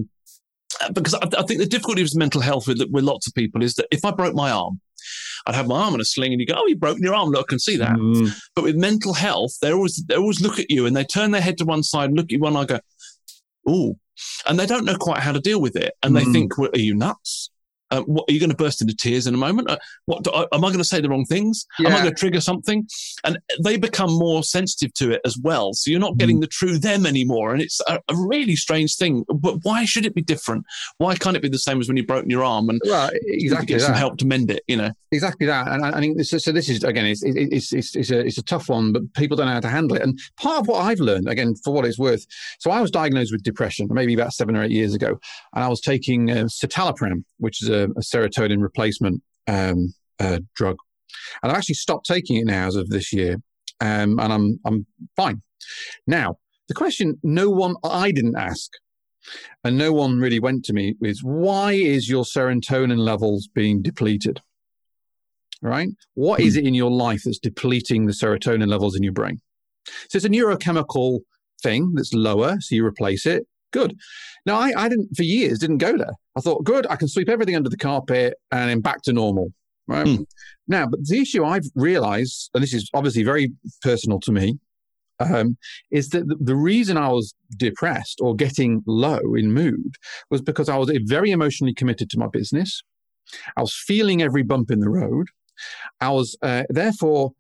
because I think the difficulty with mental health with lots of people is that if I broke my arm, I'd have my arm in a sling and you go, oh, you've broken your arm. Look, I can see that. But with mental health, they always look at you and they turn their head to one side, look at you, and I go, ooh. And they don't know quite how to deal with it. And they think, well, are you nuts? What, are you going to burst into tears in a moment? Am I going to say the wrong things? Am I going to trigger something? And they become more sensitive to it as well. So you're not getting the true them anymore. And it's a really strange thing. But why should it be different? Why can't it be the same as when you broke your arm and exactly get some help to mend it? Exactly that. And I think so. This is again, it's a tough one, but people don't know how to handle it. And part of what I've learned, again, for what it's worth, so I was diagnosed with depression maybe about 7 or 8 years ago, and I was taking citalopram, which is a serotonin replacement drug, and I've actually stopped taking it now as of this year, and I'm fine. Now, the question I didn't ask, and no one really went to me, is why is your serotonin levels being depleted? Right? What is it in your life that's depleting the serotonin levels in your brain? So it's a neurochemical thing that's lower, so you replace it. Good. Now, I didn't, for years, didn't go there. I thought, good, I can sweep everything under the carpet and then back to normal. Right? Now, but the issue I've realized, and this is obviously very personal to me, is that the reason I was depressed or getting low in mood was because I was very emotionally committed to my business. I was feeling every bump in the road. I was therefore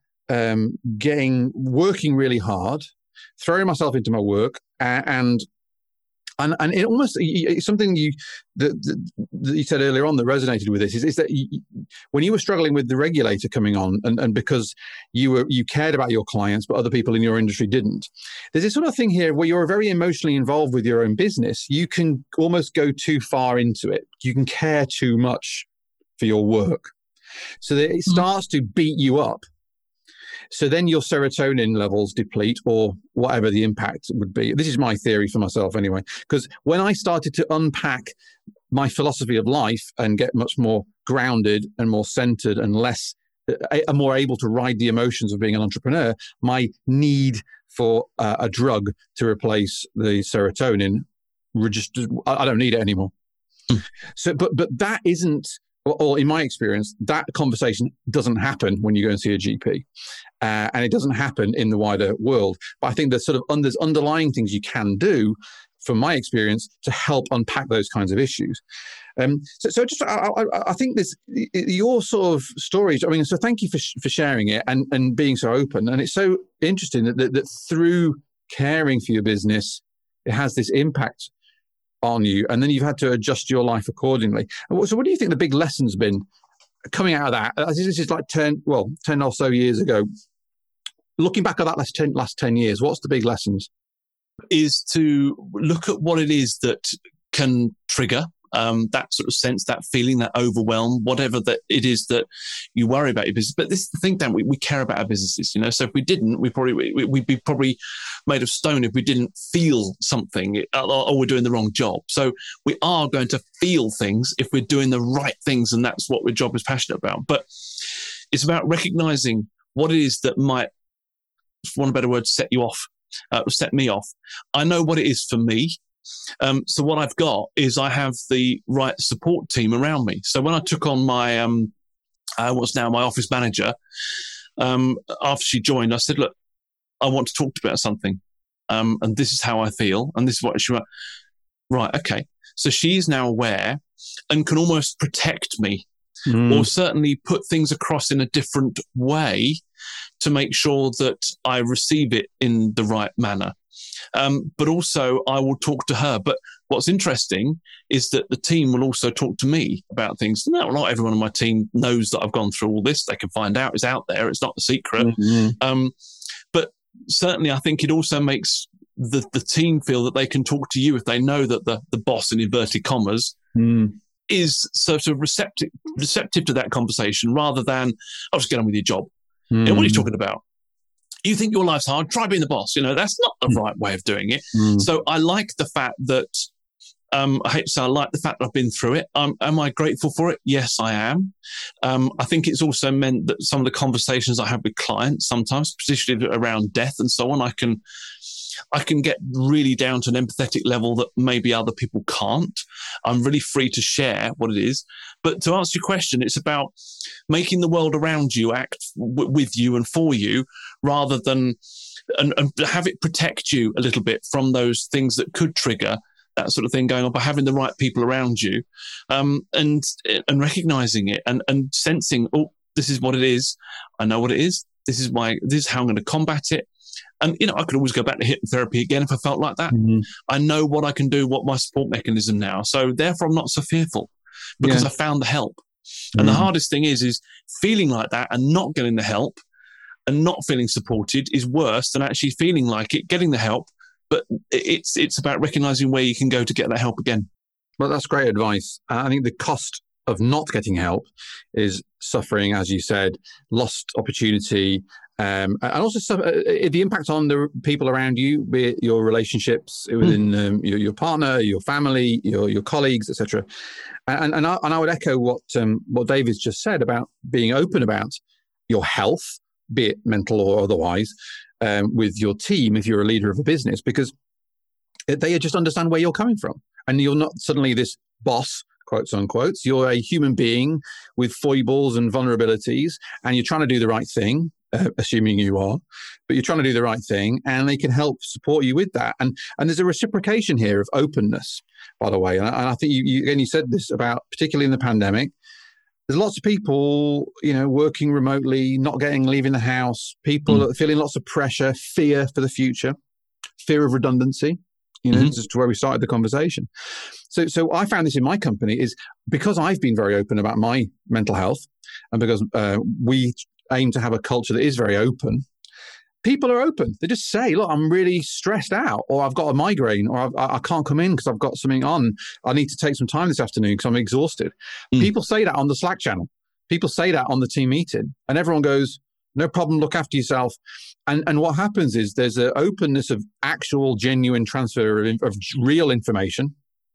working really hard, throwing myself into my work, and it almost, it's something that you said earlier on that resonated with this is that when you were struggling with the regulator coming on, and because you cared about your clients, but other people in your industry didn't, there's this sort of thing here where you're very emotionally involved with your own business. You can almost go too far into it. You can care too much for your work, so that it starts to beat you up. So then your serotonin levels deplete, or whatever the impact would be. This is my theory for myself anyway, because when I started to unpack my philosophy of life and get much more grounded and more centered and more able to ride the emotions of being an entrepreneur, my need for a drug to replace the serotonin, I don't need it anymore. So, but that isn't, or in my experience, that conversation doesn't happen when you go and see a GP, and it doesn't happen in the wider world. But I think there's sort of there's underlying things you can do, from my experience, to help unpack those kinds of issues. So just I think this, your sort of stories. I mean, so thank you for sharing it and being so open. And it's so interesting that through caring for your business, it has this impact on you, and then you've had to adjust your life accordingly. So what do you think the big lesson's been coming out of that? This is like 10 or so years ago. Looking back at that last 10 years, what's the big lessons? Is to look at what it is that can trigger that sort of sense, that feeling, that overwhelm, whatever that it is that you worry about your business. But this is the thing, Dan, we care about our businesses, So if we didn't, we'd be probably made of stone if we didn't feel something, or we're doing the wrong job. So we are going to feel things if we're doing the right things, and that's what our job is passionate about. But it's about recognizing what it is that might, for want of a better word, set me off. I know what it is for me. So what I've got is I have the right support team around me. So when I took on my what's now my office manager, after she joined, I said, look, I want to talk to you about something, and this is how I feel, and this is what she went, right, okay. So she's now aware and can almost protect me, or certainly put things across in a different way to make sure that I receive it in the right manner. But also I will talk to her. But what's interesting is that the team will also talk to me about things. No, not everyone on my team knows that I've gone through all this. They can find out. It's out there. It's not a secret. Mm-hmm. But certainly I think it also makes the team feel that they can talk to you if they know that the boss, in inverted commas, is sort of receptive to that conversation, rather than, I'll just get on with your job. You know, what are you talking about? You think your life's hard? Try being the boss. You know, that's not the right way of doing it. So I like the fact that, I like the fact that I've been through it. Am I grateful for it? Yes, I am. I think it's also meant that some of the conversations I have with clients sometimes, particularly around death and so on, I can get really down to an empathetic level that maybe other people can't. I'm really free to share what it is. But to answer your question, it's about making the world around you act with you and for you, rather than and have it protect you a little bit from those things that could trigger that sort of thing going on, by having the right people around you, and recognizing it and sensing, oh, this is what it is. I know what it is. This is how I'm going to combat it. And, you know, I could always go back to hypnotherapy again if I felt like that. I know what I can do, what my support mechanism now. So therefore I'm not so fearful, because I found the help. And the hardest thing is feeling like that and not getting the help and not feeling supported is worse than actually feeling like it, getting the help. But it's about recognizing where you can go to get that help again. Well, that's great advice. I think the cost of not getting help is suffering, as you said, lost opportunity, and also the impact on the people around you, be it your relationships within your partner, your family, your colleagues, etc. And I would echo what David's just said about being open about your health, be it mental or otherwise, with your team if you're a leader of a business, because they just understand where you're coming from, and you're not suddenly this boss, quotes unquotes. You're a human being with foibles and vulnerabilities, and you're trying to do the right thing. Assuming you are, but you're trying to do the right thing, and they can help support you with that. And there's a reciprocation here of openness, by the way. And I think you said this about, particularly in the pandemic, there's lots of people, you know, working remotely, not leaving the house, people feeling lots of pressure, fear for the future, fear of redundancy. You know, this is where we started the conversation. So I found this in my company is because I've been very open about my mental health, and because we aim to have a culture that is very open. People are open. They just say, look, I'm really stressed out, or I've got a migraine, or I can't come in because I've got something on. I need to take some time this afternoon because I'm exhausted. People say that on the Slack channel. People say that on the team meeting, and everyone goes, no problem, look after yourself. And what happens is there's an openness of actual genuine transfer of real information.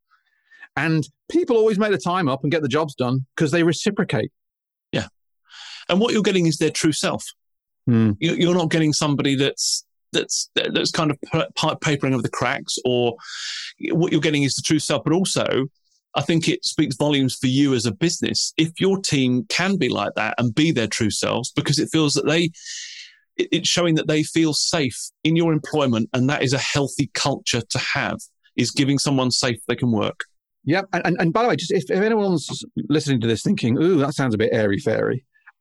And people always make the time up and get the jobs done because they reciprocate. Yeah. And what you're getting is their true self. You're not getting somebody that's kind of papering over the cracks, or what you're getting is the true self. But also, I think it speaks volumes for you as a business if your team can be like that and be their true selves, because it feels that it's showing that they feel safe in your employment, and that is a healthy culture to have, is giving someone safe they can work. Yeah. And by the way, just if anyone's listening to this thinking, ooh, that sounds a bit airy-fairy,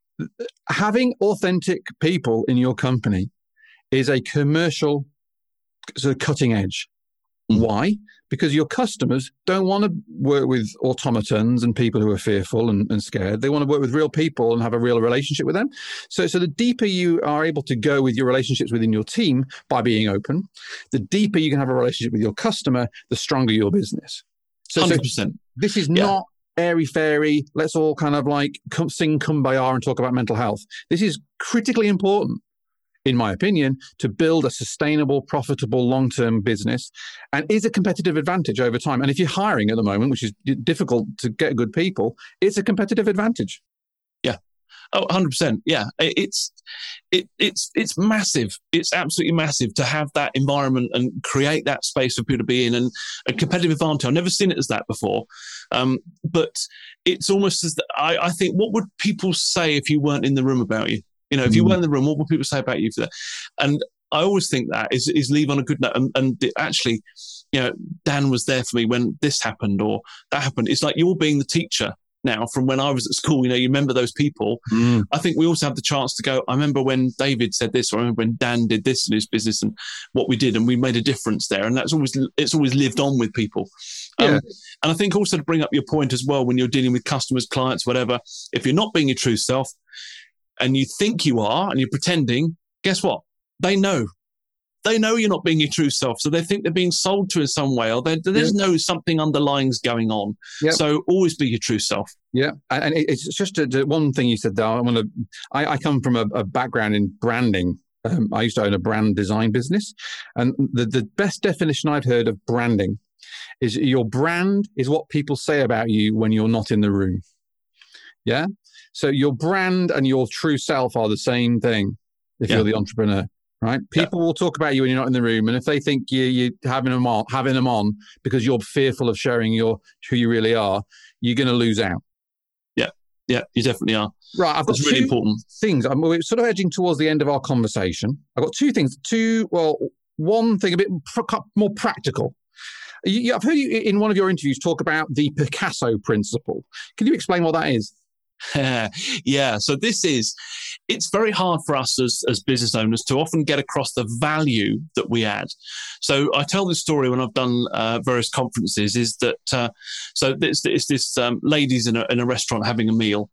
having authentic people in your company is a commercial sort of cutting edge. Why? Because your customers don't want to work with automatons and people who are fearful and scared. They want to work with real people and have a real relationship with them. So the deeper you are able to go with your relationships within your team by being open, the deeper you can have a relationship with your customer, the stronger your business. So 100%. This is not airy-fairy, let's all kind of like sing Kumbaya and talk about mental health. This is critically important, in my opinion, to build a sustainable, profitable, long-term business, and is a competitive advantage over time. And if you're hiring at the moment, which is difficult to get good people, it's a competitive advantage. Yeah. Oh, 100%. Yeah. It's massive. It's absolutely massive to have that environment and create that space for people to be in, and a competitive advantage. I've never seen it as that before. But it's almost as I think, what would people say if you weren't in the room about you? You know, if you weren't in the room, what would people say about you for that? And I always think that is leave on a good note. And actually, you know, Dan was there for me when this happened or that happened. It's like you're being the teacher now from when I was at school. You remember those people. I think we also have the chance to go, I remember when David said this, or I remember when Dan did this in his business and what we did, and we made a difference there. And it's always lived on with people. And I think also to bring up your point as well, when you're dealing with customers, clients, whatever, if you're not being your true self and you think you are and you're pretending, guess what? They know you're not being your true self. So they think they're being sold to in some way, or there's no something underlying's going on. Yep. So always be your true self. Yeah. And it's just one thing you said there. I come from a background in branding. I used to own a brand design business. And the best definition I've heard of branding is your brand is what people say about you when you're not in the room. Yeah. So your brand and your true self are the same thing if you're the entrepreneur. Right, people will talk about you when you're not in the room, and if they think you're having them on because you're fearful of showing who you really are, you're going to lose out. Yeah, you definitely are. Right, I've got really important things. We're sort of edging towards the end of our conversation. I've got two things. One thing a bit more practical. I've heard you in one of your interviews talk about the Picasso principle. Can you explain what that is? Yeah, so it's very hard for us as business owners to often get across the value that we add. So I tell this story when I've done various conferences, is that so it's this ladies in a restaurant having a meal.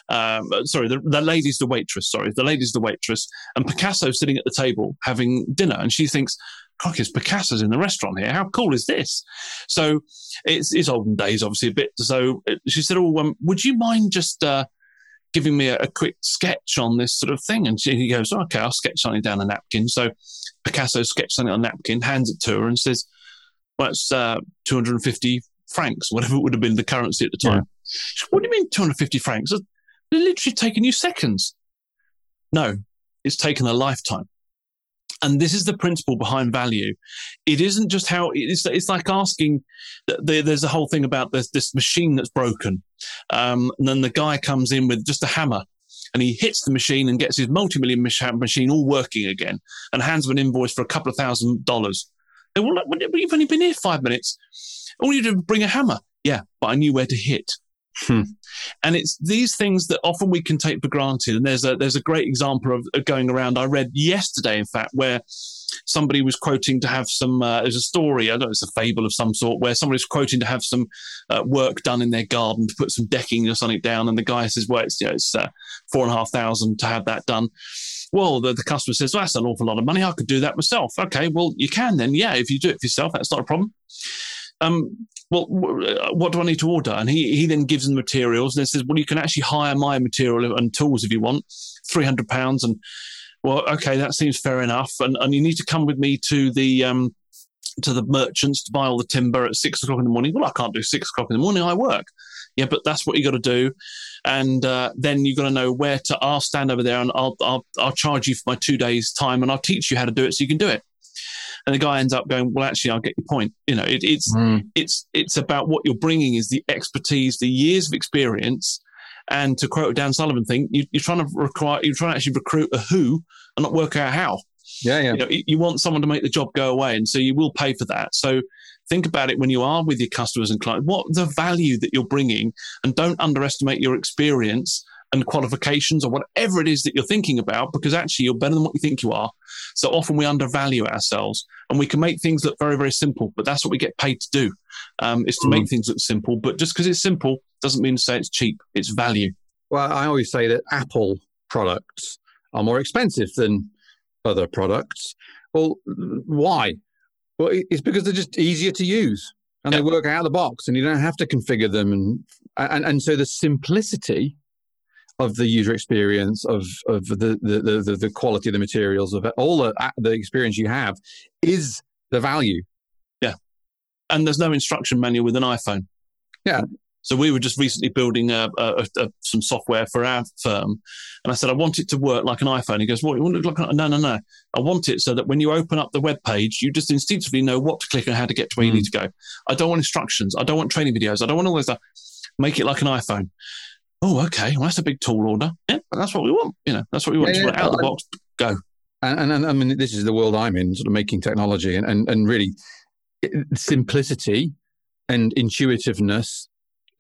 The lady's the waitress, and Picasso's sitting at the table having dinner, and she thinks, "Crikey, Picasso's in the restaurant here. How cool is this?" So it's olden days, obviously, a bit. So she said, would you mind just giving me a quick sketch on this sort of thing? And he goes, "Okay, I'll sketch something down a napkin." So Picasso sketched something on a napkin, hands it to her and says, "Well, it's 250 francs, whatever it would have been the currency at the time." She said, "What do you mean 250 francs? It's literally taken you seconds." No, it's taken a lifetime. And this is the principle behind value. It isn't just how it's like asking. There's a whole thing about this machine that's broken, and then the guy comes in with just a hammer, and he hits the machine and gets his multi-million machine all working again, and hands him an invoice for a couple of $1,000s. Well, you've only been here 5 minutes. All you do is bring a hammer. Yeah, but I knew where to hit. And it's these things that often we can take for granted. And there's a great example of going around. I read yesterday, in fact, where somebody was quoting to have some, there's a story, I don't know, it's a fable of some sort, where somebody's quoting to have some work done in their garden, to put some decking or something down. And the guy says, well, it's $4,500 to have that done. Well, the customer says, well, that's an awful lot of money. I could do that myself. Okay, well, you can then. Yeah, if you do it for yourself, that's not a problem. Well, what do I need to order? And he then gives them materials, and then says, well, you can actually hire my material and tools if you want, £300. And well, okay, that seems fair enough. And you need to come with me to the merchants to buy all the timber at 6 o'clock in the morning. Well, I can't do 6 o'clock in the morning. I work. Yeah, but that's what you got to do. And then you got to know where to. I'll stand over there and I'll charge you for my 2 days' time, and I'll teach you how to do it so you can do it. And the guy ends up going, well, actually, I'll get your point. It's about what you're bringing is the expertise, the years of experience. And to quote a Dan Sullivan thing, you're trying to actually recruit a who and not work out how. Yeah. You want someone to make the job go away, and so you will pay for that. So think about it when you are with your customers and clients. What the value that you're bringing, and don't underestimate your experience and qualifications or whatever it is that you're thinking about, because actually you're better than what you think you are. So often we undervalue ourselves, and we can make things look very, very simple, but that's what we get paid to do, is to make things look simple. But just because it's simple doesn't mean to say it's cheap. It's value. Well, I always say that Apple products are more expensive than other products. Well, why? Well, it's because they're just easier to use, and they work out of the box, and you don't have to configure them. And so the simplicity of the user experience, of the quality of the materials, of all the experience you have, is the value. Yeah. And there's no instruction manual with an iPhone. Yeah. So we were just recently building some software for our firm. And I said, I want it to work like an iPhone. He goes, what, you want it to look like? No. I want it so that when you open up the web page, you just instinctively know what to click and how to get to where you need to go. I don't want instructions. I don't want training videos. I don't want all this stuff. Make it like an iPhone. Oh, okay. Well, that's a big tall order. Yeah, but that's what we want. That's what we want. Out of the box, go. And I mean, this is the world I'm in, sort of making technology, and really simplicity and intuitiveness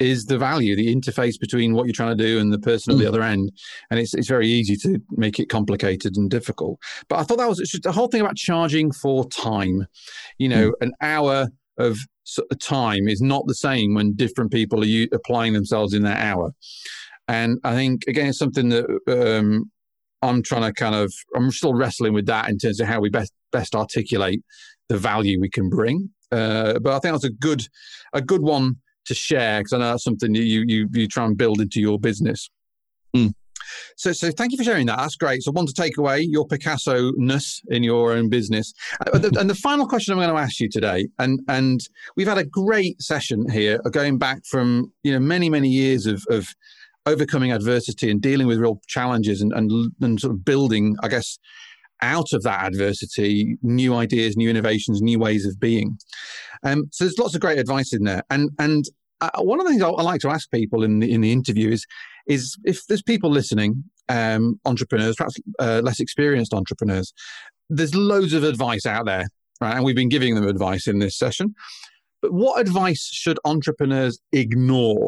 is the value, the interface between what you're trying to do and the person at the other end. And it's very easy to make it complicated and difficult. But I thought that was just the whole thing about charging for time. An hour of time is not the same when different people are applying themselves in that hour. And I think, again, it's something that I'm trying to I'm still wrestling with that in terms of how we best articulate the value we can bring. But I think that's a good one to share, because I know that's something you try and build into your business. So thank you for sharing that. That's great. So one to take away your Picasso-ness in your own business. And the final question I'm going to ask you today, and we've had a great session here going back from many, many years of overcoming adversity and dealing with real challenges and sort of building, I guess, out of that adversity, new ideas, new innovations, new ways of being. So there's lots of great advice in there. And one of the things I like to ask people in the interview is if there's people listening, entrepreneurs, perhaps less experienced entrepreneurs, there's loads of advice out there, right? And we've been giving them advice in this session. But what advice should entrepreneurs ignore?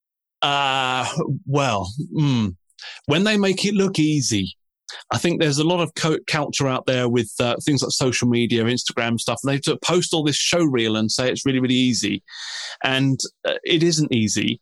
When they make it look easy. I think there's a lot of culture out there with things like social media, Instagram stuff. They post all this show reel and say it's really, really easy. And it isn't easy.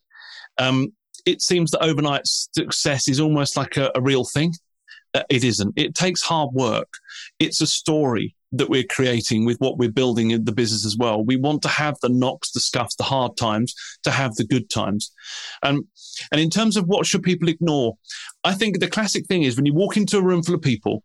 It seems that overnight success is almost like a real thing. It isn't. It takes hard work. It's a story that we're creating with what we're building in the business as well. We want to have the knocks, the scuffs, the hard times to have the good times. And in terms of what should people ignore, I think the classic thing is when you walk into a room full of people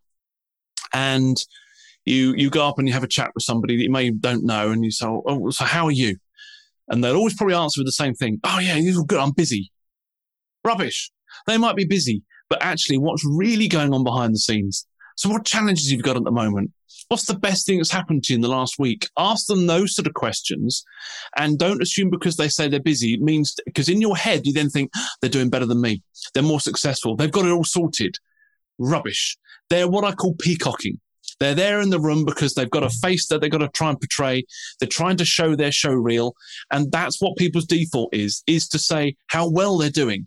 and you go up and you have a chat with somebody that you don't know, and you say, "Oh, so how are you?" And they'll always probably answer with the same thing. "Oh yeah, you're good. I'm busy." Rubbish. They might be busy, but actually what's really going on behind the scenes? So what challenges you've got at the moment? What's the best thing that's happened to you in the last week? Ask them those sort of questions, and don't assume because they say they're busy, it means, because in your head, you then think they're doing better than me. They're more successful. They've got it all sorted. Rubbish. They're what I call peacocking. They're there in the room because they've got a face that they've got to try and portray. They're trying to show their show reel. And that's what people's default is to say how well they're doing.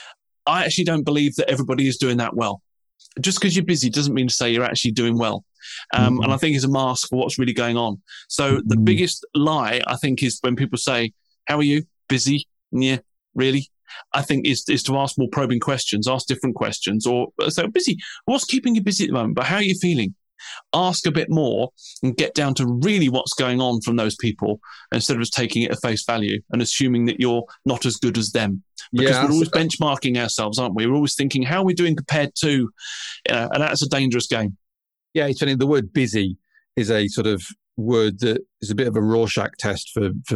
I actually don't believe that everybody is doing that well. Just because you're busy doesn't mean to say you're actually doing well. And I think it's a mask for what's really going on. So the biggest lie, I think, is when people say, "How are you? Busy? Yeah, really?" I think is to ask more probing questions, ask different questions, or say, "Busy? What's keeping you busy at the moment? But how are you feeling?" Ask a bit more and get down to really what's going on from those people, instead of just taking it at face value and assuming that you're not as good as them. Because we're always benchmarking ourselves, aren't we? We're always thinking, how are we doing compared to, and that's a dangerous game. Yeah, it's funny. The word busy is a sort of word that is a bit of a Rorschach test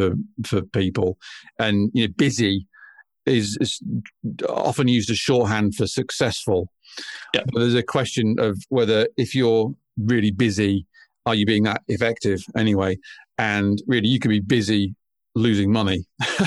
for people. And, busy is often used as shorthand for successful. Yeah. But there's a question of whether, if you're really busy, are you being that effective anyway? And really, you could be busy losing money.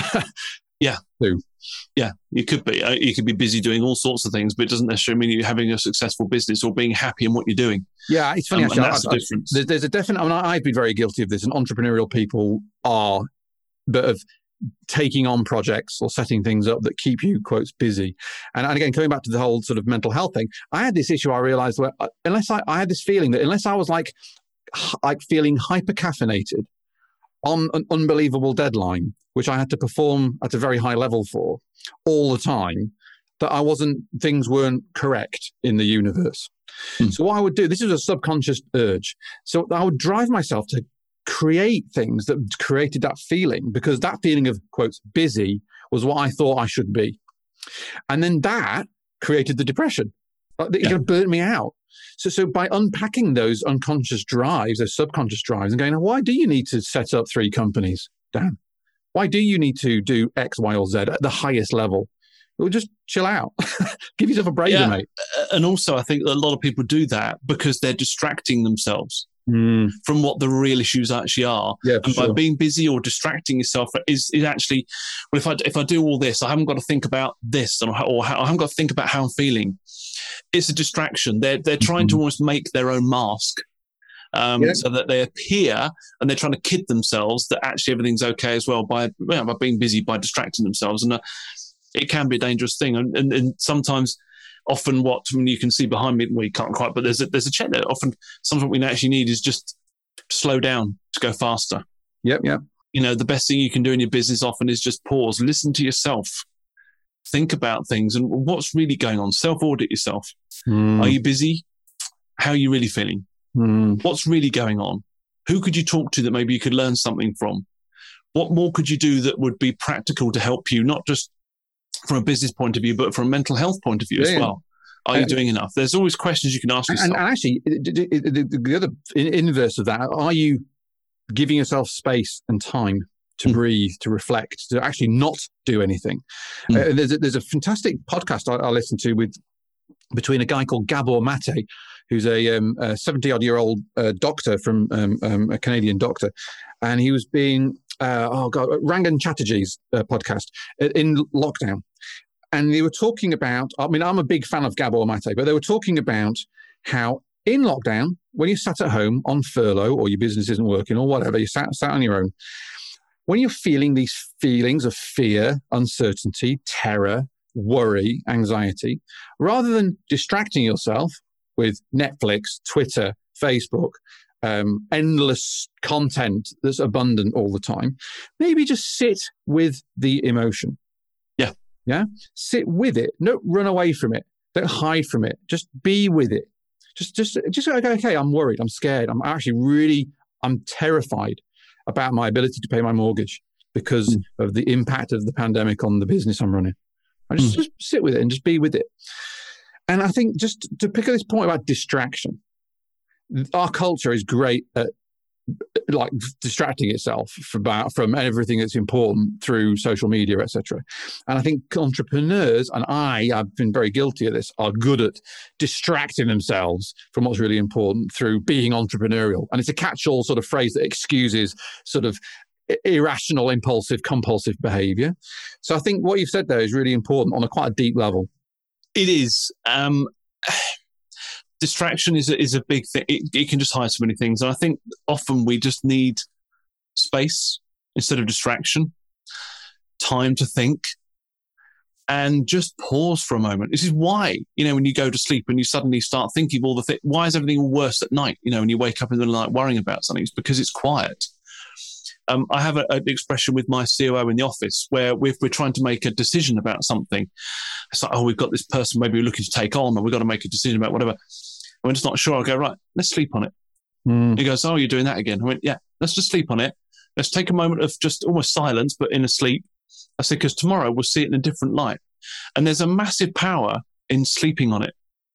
Yeah. Too. Yeah, you could be. You could be busy doing all sorts of things, but it doesn't necessarily mean you're having a successful business or being happy in what you're doing. Yeah, it's funny. Actually, and that's the difference. There's a definite. I've been very guilty of this, and entrepreneurial people are, but of taking on projects or setting things up that keep you, quotes, busy. And again, coming back to the whole sort of mental health thing, I had this issue. I realized where I had this feeling that unless I was like feeling hyper caffeinated on an unbelievable deadline, which I had to perform at a very high level for all the time, that things weren't correct in the universe. So what I would do, this is a subconscious urge. So I would drive myself to create things that created that feeling, because that feeling of, quotes, busy was what I thought I should be. And then that created the depression. It burnt me out. So by unpacking those unconscious drives, those subconscious drives, and going, why do you need to set up 3 companies, Dan? Why do you need to do X, Y, or Z at the highest level? Well, just chill out. Give yourself a breather, mate. And also, I think a lot of people do that because they're distracting themselves from what the real issues actually are. Yeah, and by being busy or distracting yourself is actually, well, if I do all this, I haven't got to think about this, or I haven't got to think about how I'm feeling. It's a distraction. They're trying to almost make their own mask so that they appear and they're trying to kid themselves that actually everything's okay as well by being busy, by distracting themselves. And it can be a dangerous thing. And sometimes, often when you can see behind me, we can't quite, but there's a check there. Often something we actually need is just slow down, to go faster. Yep. The best thing you can do in your business often is just pause, listen to yourself, think about things and what's really going on. Self-audit yourself. Are you busy? How are you really feeling? What's really going on? Who could you talk to that maybe you could learn something from? What more could you do that would be practical to help you, not just from a business point of view, but from a mental health point of view as well? Are you doing enough? There's always questions you can ask yourself. And actually, the other inverse of that, are you giving yourself space and time to breathe, to reflect, to actually not do anything? There's a fantastic podcast I listened to between a guy called Gabor Mate, who's a 70-odd-year-old doctor from a Canadian doctor, and he was being Rangan Chatterjee's podcast in lockdown. And they were talking about, I'm a big fan of Gabor Mate, but they were talking about how in lockdown, when you're sat at home on furlough or your business isn't working or whatever, you're sat on your own, when you're feeling these feelings of fear, uncertainty, terror, worry, anxiety, rather than distracting yourself with Netflix, Twitter, Facebook, endless content that's abundant all the time, maybe just sit with the emotion. Yeah. Sit with it. Don't run away from it. Don't hide from it. Just be with it. Just go, okay, I'm worried. I'm scared. I'm terrified about my ability to pay my mortgage because of the impact of the pandemic on the business I'm running. I just sit with it and just be with it. And I think just to pick up this point about distraction, our culture is great at distracting itself from everything that's important through social media, etc. And I think entrepreneurs, and I've been very guilty of this, are good at distracting themselves from what's really important through being entrepreneurial. And it's a catch-all sort of phrase that excuses sort of irrational, impulsive, compulsive behavior. So I think what you've said there is really important on a quite a deep level. It is. Distraction is a big thing. It can just hide so many things. And I think often we just need space instead of distraction, time to think, and just pause for a moment. This is why, when you go to sleep and you suddenly start thinking of all the things, why is everything all worse at night? When you wake up in the middle of the night worrying about something, it's because it's quiet. I have an expression with my COO in the office where we're trying to make a decision about something. It's like, we've got this person maybe we're looking to take on, or we've got to make a decision about whatever. We're just not sure. I go, right, let's sleep on it. He goes, oh, you're doing that again. I went, yeah, let's just sleep on it. Let's take a moment of just almost silence, but in a sleep. I said, because tomorrow we'll see it in a different light. And there's a massive power in sleeping on it.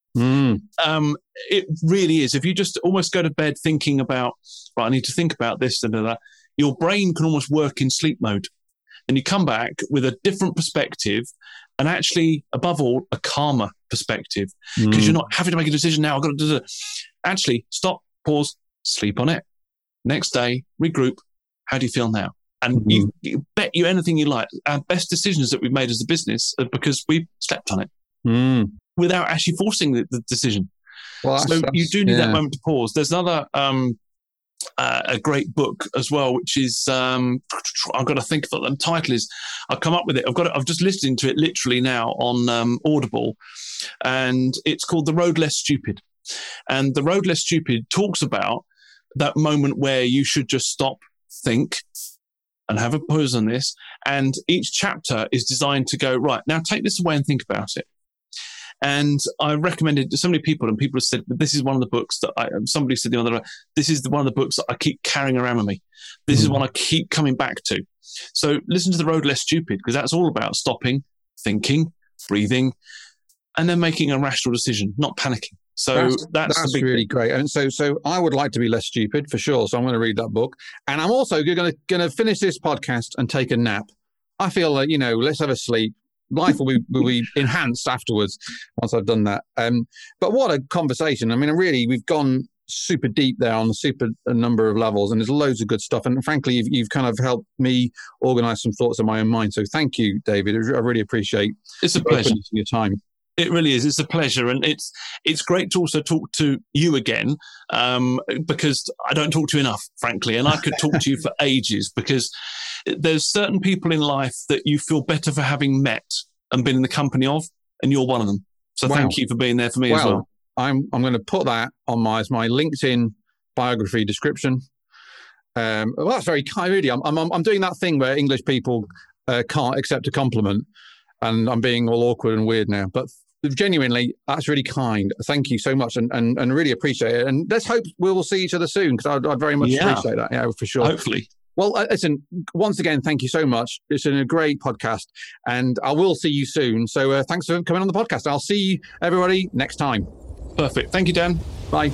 It really is. If you just almost go to bed thinking about, right, I need to think about this and that, your brain can almost work in sleep mode. And you come back with a different perspective and actually, above all, a calmer perspective because you're not having to make a decision now. I've got to do it. Actually, stop, pause, sleep on it. Next day, regroup. How do you feel now? And you bet you anything you like. Our best decisions that we've made as a business are because we slept on it without actually forcing the decision. Well, so you do need that moment to pause. There's another a great book as well, which is I've got to think of what the title is. I've come up with it. I've just listened to it literally now on Audible, and it's called The Road Less Stupid. And The Road Less Stupid talks about that moment where you should just stop, think, and have a pause on this. And each chapter is designed to go, right, now take this away and think about it. And I recommended to so many people, and people have said, this is one of the books that somebody said the other day, this is one of the books that I keep carrying around with me. This is one I keep coming back to. So listen to The Road Less Stupid, because that's all about stopping, thinking, breathing, and then making a rational decision, not panicking. So that's really great. And so I would like to be less stupid for sure. So I'm going to read that book. And I'm also going to finish this podcast and take a nap. I feel like, let's have a sleep. Life will be enhanced afterwards once I've done that. But what a conversation. I mean, really, we've gone super deep there on a number of levels, and there's loads of good stuff. And frankly, you've kind of helped me organize some thoughts in my own mind. So thank you, David. I really appreciate it's a pleasure. Your time. It really is. It's a pleasure. And it's great to also talk to you again, because I don't talk to you enough, frankly. And I could talk to you for ages, because there's certain people in life that you feel better for having met and been in the company of, and you're one of them. So thank you for being there for me as well. I'm going to put that on my LinkedIn biography description. Well, that's very kind, really. I'm doing that thing where English people can't accept a compliment, and I'm being all awkward and weird now. But genuinely, that's really kind. Thank you so much, and really appreciate it. And let's hope we will see each other soon, because I'd very much appreciate that. Yeah, for sure. Hopefully. Well, listen, once again, thank you so much. It's been a great podcast, and I will see you soon. So thanks for coming on the podcast. I'll see everybody next time. Perfect. Thank you, Dan. Bye.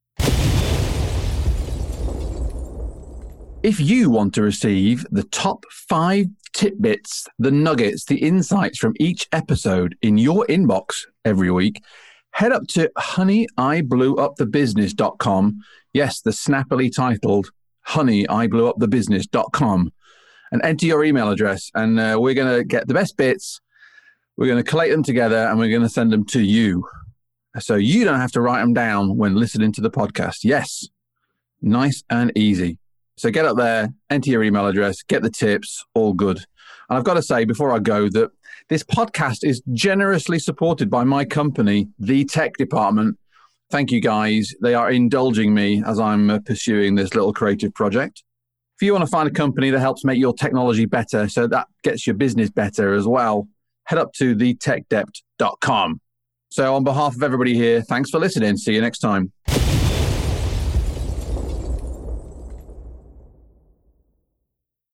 If you want to receive the top 5 tidbits, the nuggets, the insights from each episode in your inbox every week, head up to honeyblueupthebusiness.com. Yes, the snappily titled honeyblueupthebusiness.com, and enter your email address. And we're going to get the best bits. We're going to collate them together, and we're going to send them to you, so you don't have to write them down when listening to the podcast. Yes, nice and easy. So get up there, enter your email address, get the tips, all good. And I've got to say before I go that this podcast is generously supported by my company, The Tech Department. Thank you, guys. They are indulging me as I'm pursuing this little creative project. If you want to find a company that helps make your technology better, so that gets your business better as well, head up to thetechdept.com. So on behalf of everybody here, thanks for listening. See you next time.